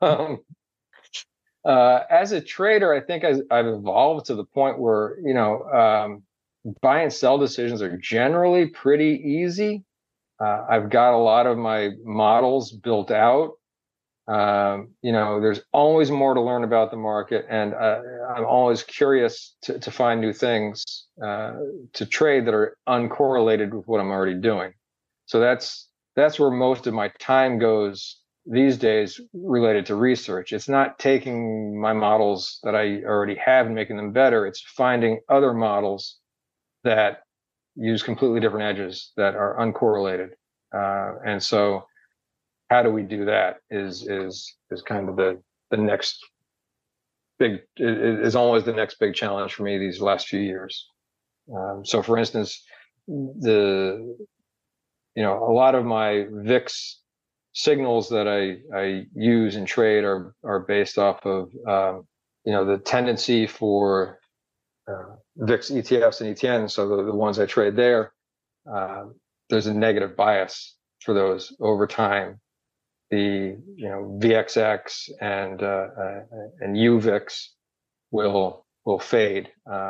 as a trader, I think I've evolved to the point where, buy and sell decisions are generally pretty easy. I've got a lot of my models built out. There's always more to learn about the market, and I'm always curious to find new things to trade that are uncorrelated with what I'm already doing. So that's where most of my time goes these days related to research. It's not taking my models that I already have and making them better. It's finding other models that use completely different edges that are uncorrelated. And so how do we do that is kind of the next big, is always the next big challenge for me these last few years. So for instance, a lot of my VIX signals that I use and trade are based off of, the tendency for VIX ETFs and ETNs. So the ones I trade there, there's a negative bias for those over time. The VXX and UVIX will fade,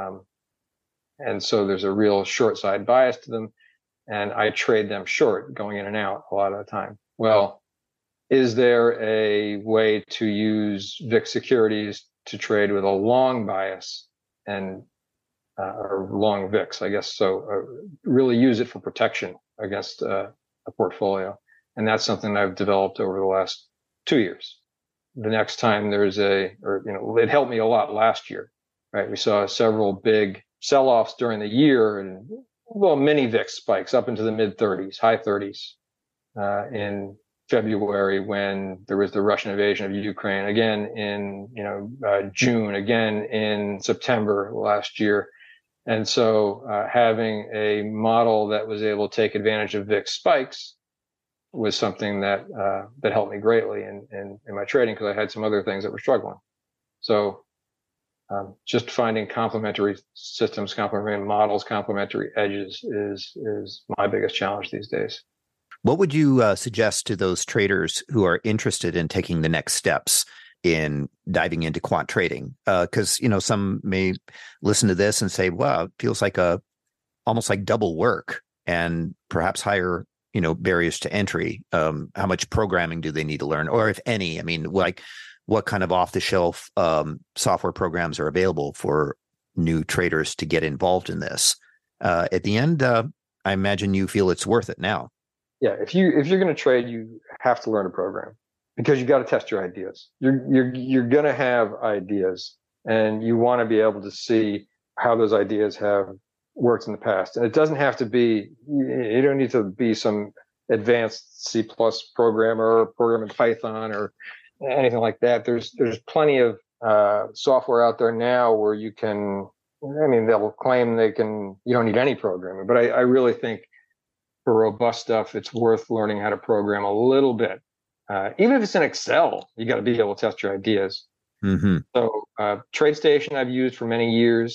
and so there's a real short side bias to them, and I trade them short, going in and out a lot of the time. Well, is there a way to use VIX securities to trade with a long bias and or long VIX, I guess? So really use it for protection against a portfolio. And that's something I've developed over the last 2 years. The next time it helped me a lot last year, right? We saw several big sell-offs during the year and, mini VIX spikes up into the mid 30s, high 30s, in February when there was the Russian invasion of Ukraine, again in, June, again in September last year. And so, having a model that was able to take advantage of VIX spikes was something that helped me greatly in my trading, because I had some other things that were struggling. So just finding complementary systems, complementary models, complementary edges is my biggest challenge these days. What would you suggest to those traders who are interested in taking the next steps in diving into quant trading? Because some may listen to this and say, "Wow, it feels like almost like double work and perhaps higher." Barriers to entry. How much programming do they need to learn, or if any? I mean, what kind of off-the-shelf software programs are available for new traders to get involved in this? At the end, I imagine you feel it's worth it now. Yeah, if you're going to trade, you have to learn a program, because you got to test your ideas. You're going to have ideas, and you want to be able to see how those ideas have worked in the past. And it doesn't have to be, you don't need to be some advanced C+ programmer or program in Python or anything like that. There's plenty of software out there now where you can, they'll claim you don't need any programming, but I really think for robust stuff, it's worth learning how to program a little bit. Even if it's in Excel, you got to be able to test your ideas. Mm-hmm. So TradeStation I've used for many years.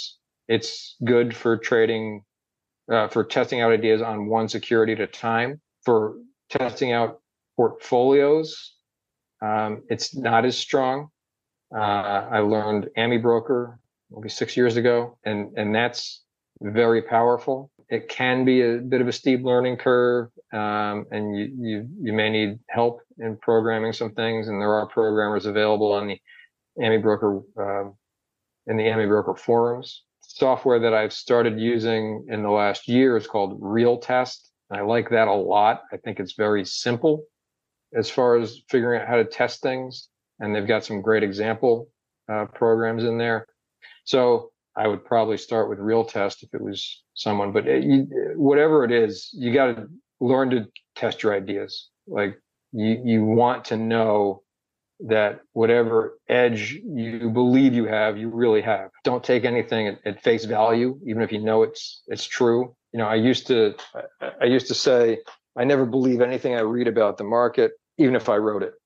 It's good for trading, for testing out ideas on one security at a time. For testing out portfolios, it's not as strong. I learned AmiBroker maybe 6 years ago, and that's very powerful. It can be a bit of a steep learning curve, and you may need help in programming some things. And there are programmers available on the AmiBroker in the AmiBroker forums. Software that I've started using in the last year is called Realtest. I like that a lot. I think it's very simple as far as figuring out how to test things, and they've got some great example programs in there. So I would probably start with Realtest if it was someone, but whatever it is, you got to learn to test your ideas. Like you want to know that whatever edge you believe you have, you really have. Don't take anything at face value, even if you know it's true. I used to say, I never believe anything I read about the market, even if I wrote it.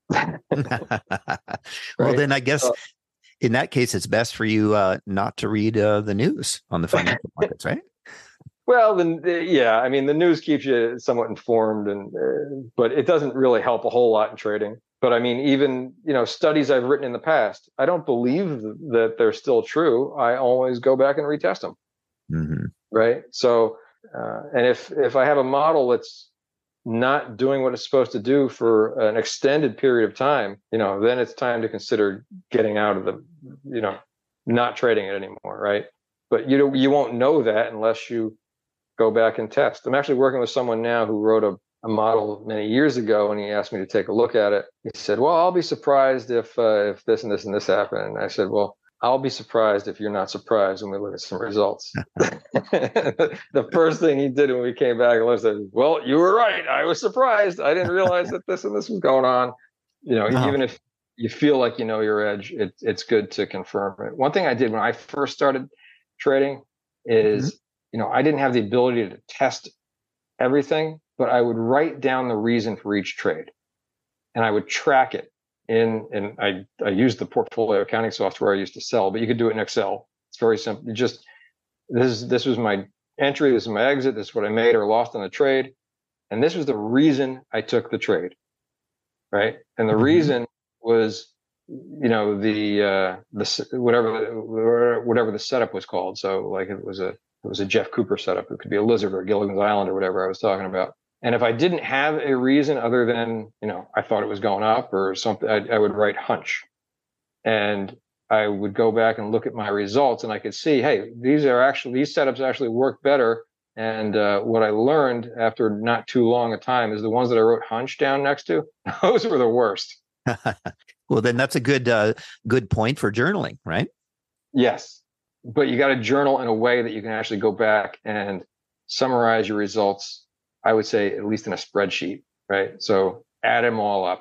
Well, then I guess in that case, it's best for you not to read the news on the financial markets, right? Well, then, yeah. I mean, the news keeps you somewhat informed, but it doesn't really help a whole lot in trading. But I mean, even studies I've written in the past, I don't believe that they're still true. I always go back and retest them. Mm-hmm. Right. So, and if I have a model that's not doing what it's supposed to do for an extended period of time, then it's time to consider getting out of not trading it anymore. Right. But you won't know that unless you go back and test. I'm actually working with someone now who wrote a model many years ago, and he asked me to take a look at it. He said, well, I'll be surprised if this and this and this happen. And I said, well, I'll be surprised if you're not surprised when we look at some results. The first thing he did when we came back and said, well, you were right. I was surprised. I didn't realize that this and this was going on. Even if you feel like you know your edge, it's good to confirm it. One thing I did when I first started trading is, I didn't have the ability to test everything, but I would write down the reason for each trade, and I would track it and I used the portfolio accounting software I used to sell, but you could do it in Excel. It's very simple. You just, this was my entry. This is my exit. This is what I made or lost on the trade. And this was the reason I took the trade. Right. And the reason was, whatever the setup was called. So like it was a Jeff Cooper setup. It could be a Lizard or Gilligan's Island or whatever I was talking about. And if I didn't have a reason other than, I thought it was going up or something, I would write hunch. And I would go back and look at my results, and I could see, hey, these setups actually work better. And what I learned after not too long a time is the ones that I wrote hunch down next to, those were the worst. Well, then that's a good point for journaling, right? Yes. But you got to journal in a way that you can actually go back and summarize your results, I would say, at least in a spreadsheet, right? So add them all up.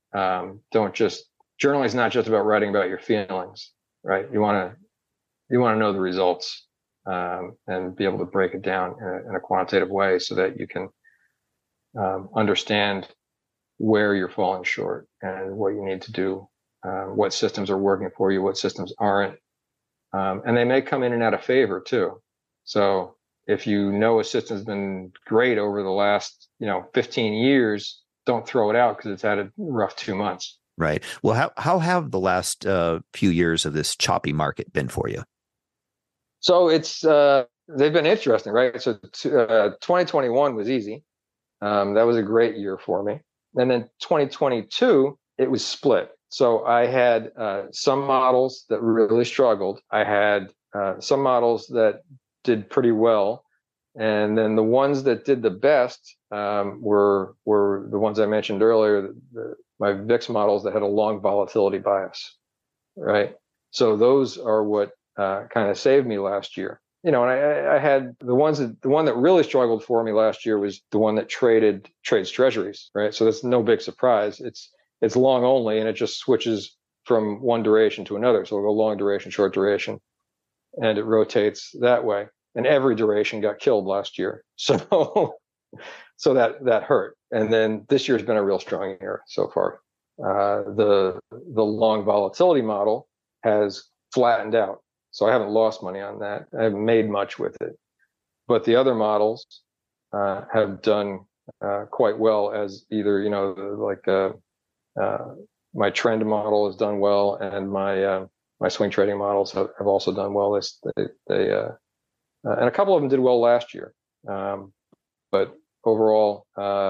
Journaling is not just about writing about your feelings, right? You want to know the results, and be able to break it down in a quantitative way so that you can understand where you're falling short and what you need to do, what systems are working for you, what systems aren't. And they may come in and out of favor too. So if you know a system's been great over the last, 15 years, don't throw it out because it's had a rough 2 months. Right. Well, how have the last few years of this choppy market been for you? So it's they've been interesting, right? So 2021 was easy. That was a great year for me. And then 2022, it was split. So I had some models that really struggled. I had some models that did pretty well. And then the ones that did the best were the ones I mentioned earlier, my VIX models that had a long volatility bias, right? So those are what kind of saved me last year. And I had the one that really struggled for me last year was the one that trades treasuries, right? So that's no big surprise. It's long only, and it just switches from one duration to another. So it'll go long duration, short duration, and it rotates that way. And every duration got killed last year. So that hurt. And then this year's been a real strong year so far. The long volatility model has flattened out. So I haven't lost money on that. I haven't made much with it. But the other models have done quite well as either, my trend model has done well, and my swing trading models have also done well. And a couple of them did well last year. But overall,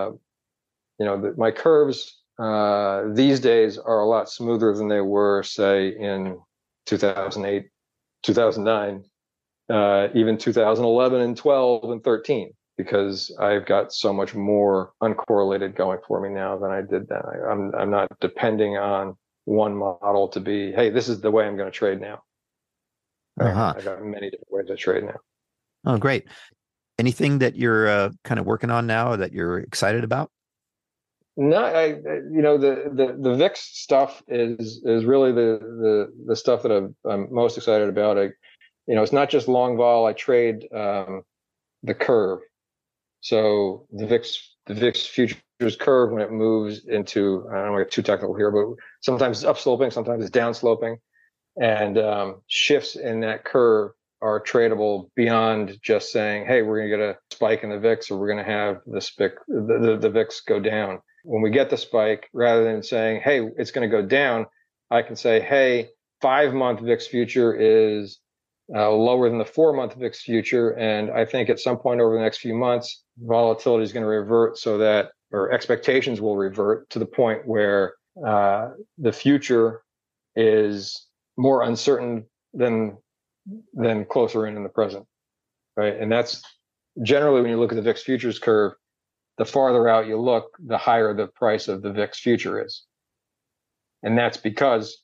my curves these days are a lot smoother than they were, say, in 2008, 2009, even 2011 and 12 and 13, because I've got so much more uncorrelated going for me now than I did then. I'm not depending on one model to be, hey, this is the way I'm going to trade now. I've got many different ways to trade now. Oh, great. Anything that you're kind of working on now that you're excited about? No, the VIX stuff is really the stuff that I'm most excited about. It's not just long vol. I trade the curve. So the VIX futures curve, when it moves into, I don't want to get too technical here, but sometimes it's up sloping, sometimes it's down sloping, and shifts in that curve are tradable beyond just saying, hey, we're going to get a spike in the VIX, or we're going to have the VIX go down. When we get the spike, rather than saying, hey, it's going to go down, I can say, hey, 5-month VIX future is lower than the 4-month VIX future. And I think at some point over the next few months, volatility is going to revert or expectations will revert to the point where the future is more uncertain than closer in the present, right? And that's generally, when you look at the VIX futures curve, the farther out you look, the higher the price of the VIX future is. And that's because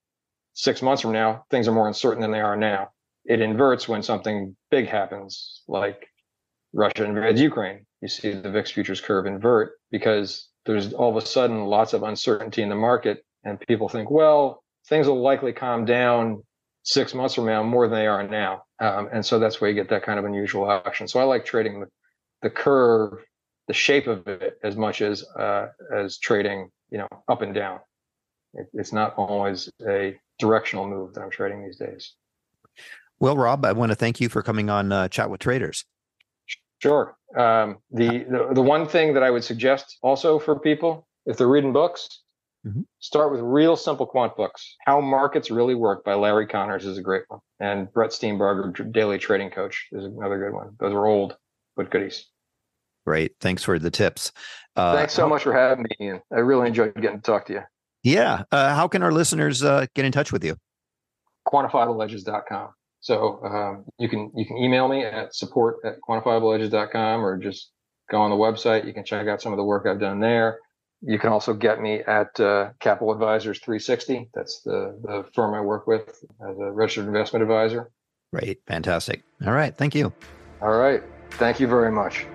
6 months from now, things are more uncertain than they are now. It inverts when something big happens, like Russia invades Ukraine. You see the VIX futures curve invert because there's all of a sudden lots of uncertainty in the market, and people think, well, things will likely calm down 6 months from now more than they are now. And so that's where you get that kind of unusual action. So I like trading the curve, the shape of it, as much as trading, up and down. It's not always a directional move that I'm trading these days. Well, Rob, I want to thank you for coming on Chat with Traders. Sure. The one thing that I would suggest also for people, if they're reading books, start with real simple quant books. How Markets Really Work by Larry Connors is a great one. And Brett Steenbarger, Daily Trading Coach, is another good one. Those are old, but goodies. Great. Thanks for the tips. Thanks so much for having me, Ian. I really enjoyed getting to talk to you. Yeah. How can our listeners get in touch with you? quantifiableedges.com. So you can email me at support@quantifiableedges.com, or just go on the website. You can check out some of the work I've done there. You can also get me at Capital Advisors 360. That's the firm I work with as a registered investment advisor. Great. Fantastic. All right. Thank you. All right. Thank you very much.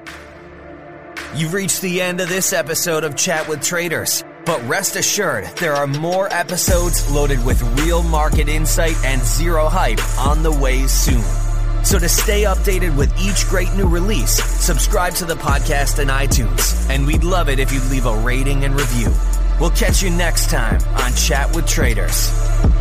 You've reached the end of this episode of Chat with Traders. But rest assured, there are more episodes loaded with real market insight and zero hype on the way soon. So to stay updated with each great new release, subscribe to the podcast in iTunes. And we'd love it if you'd leave a rating and review. We'll catch you next time on Chat with Traders.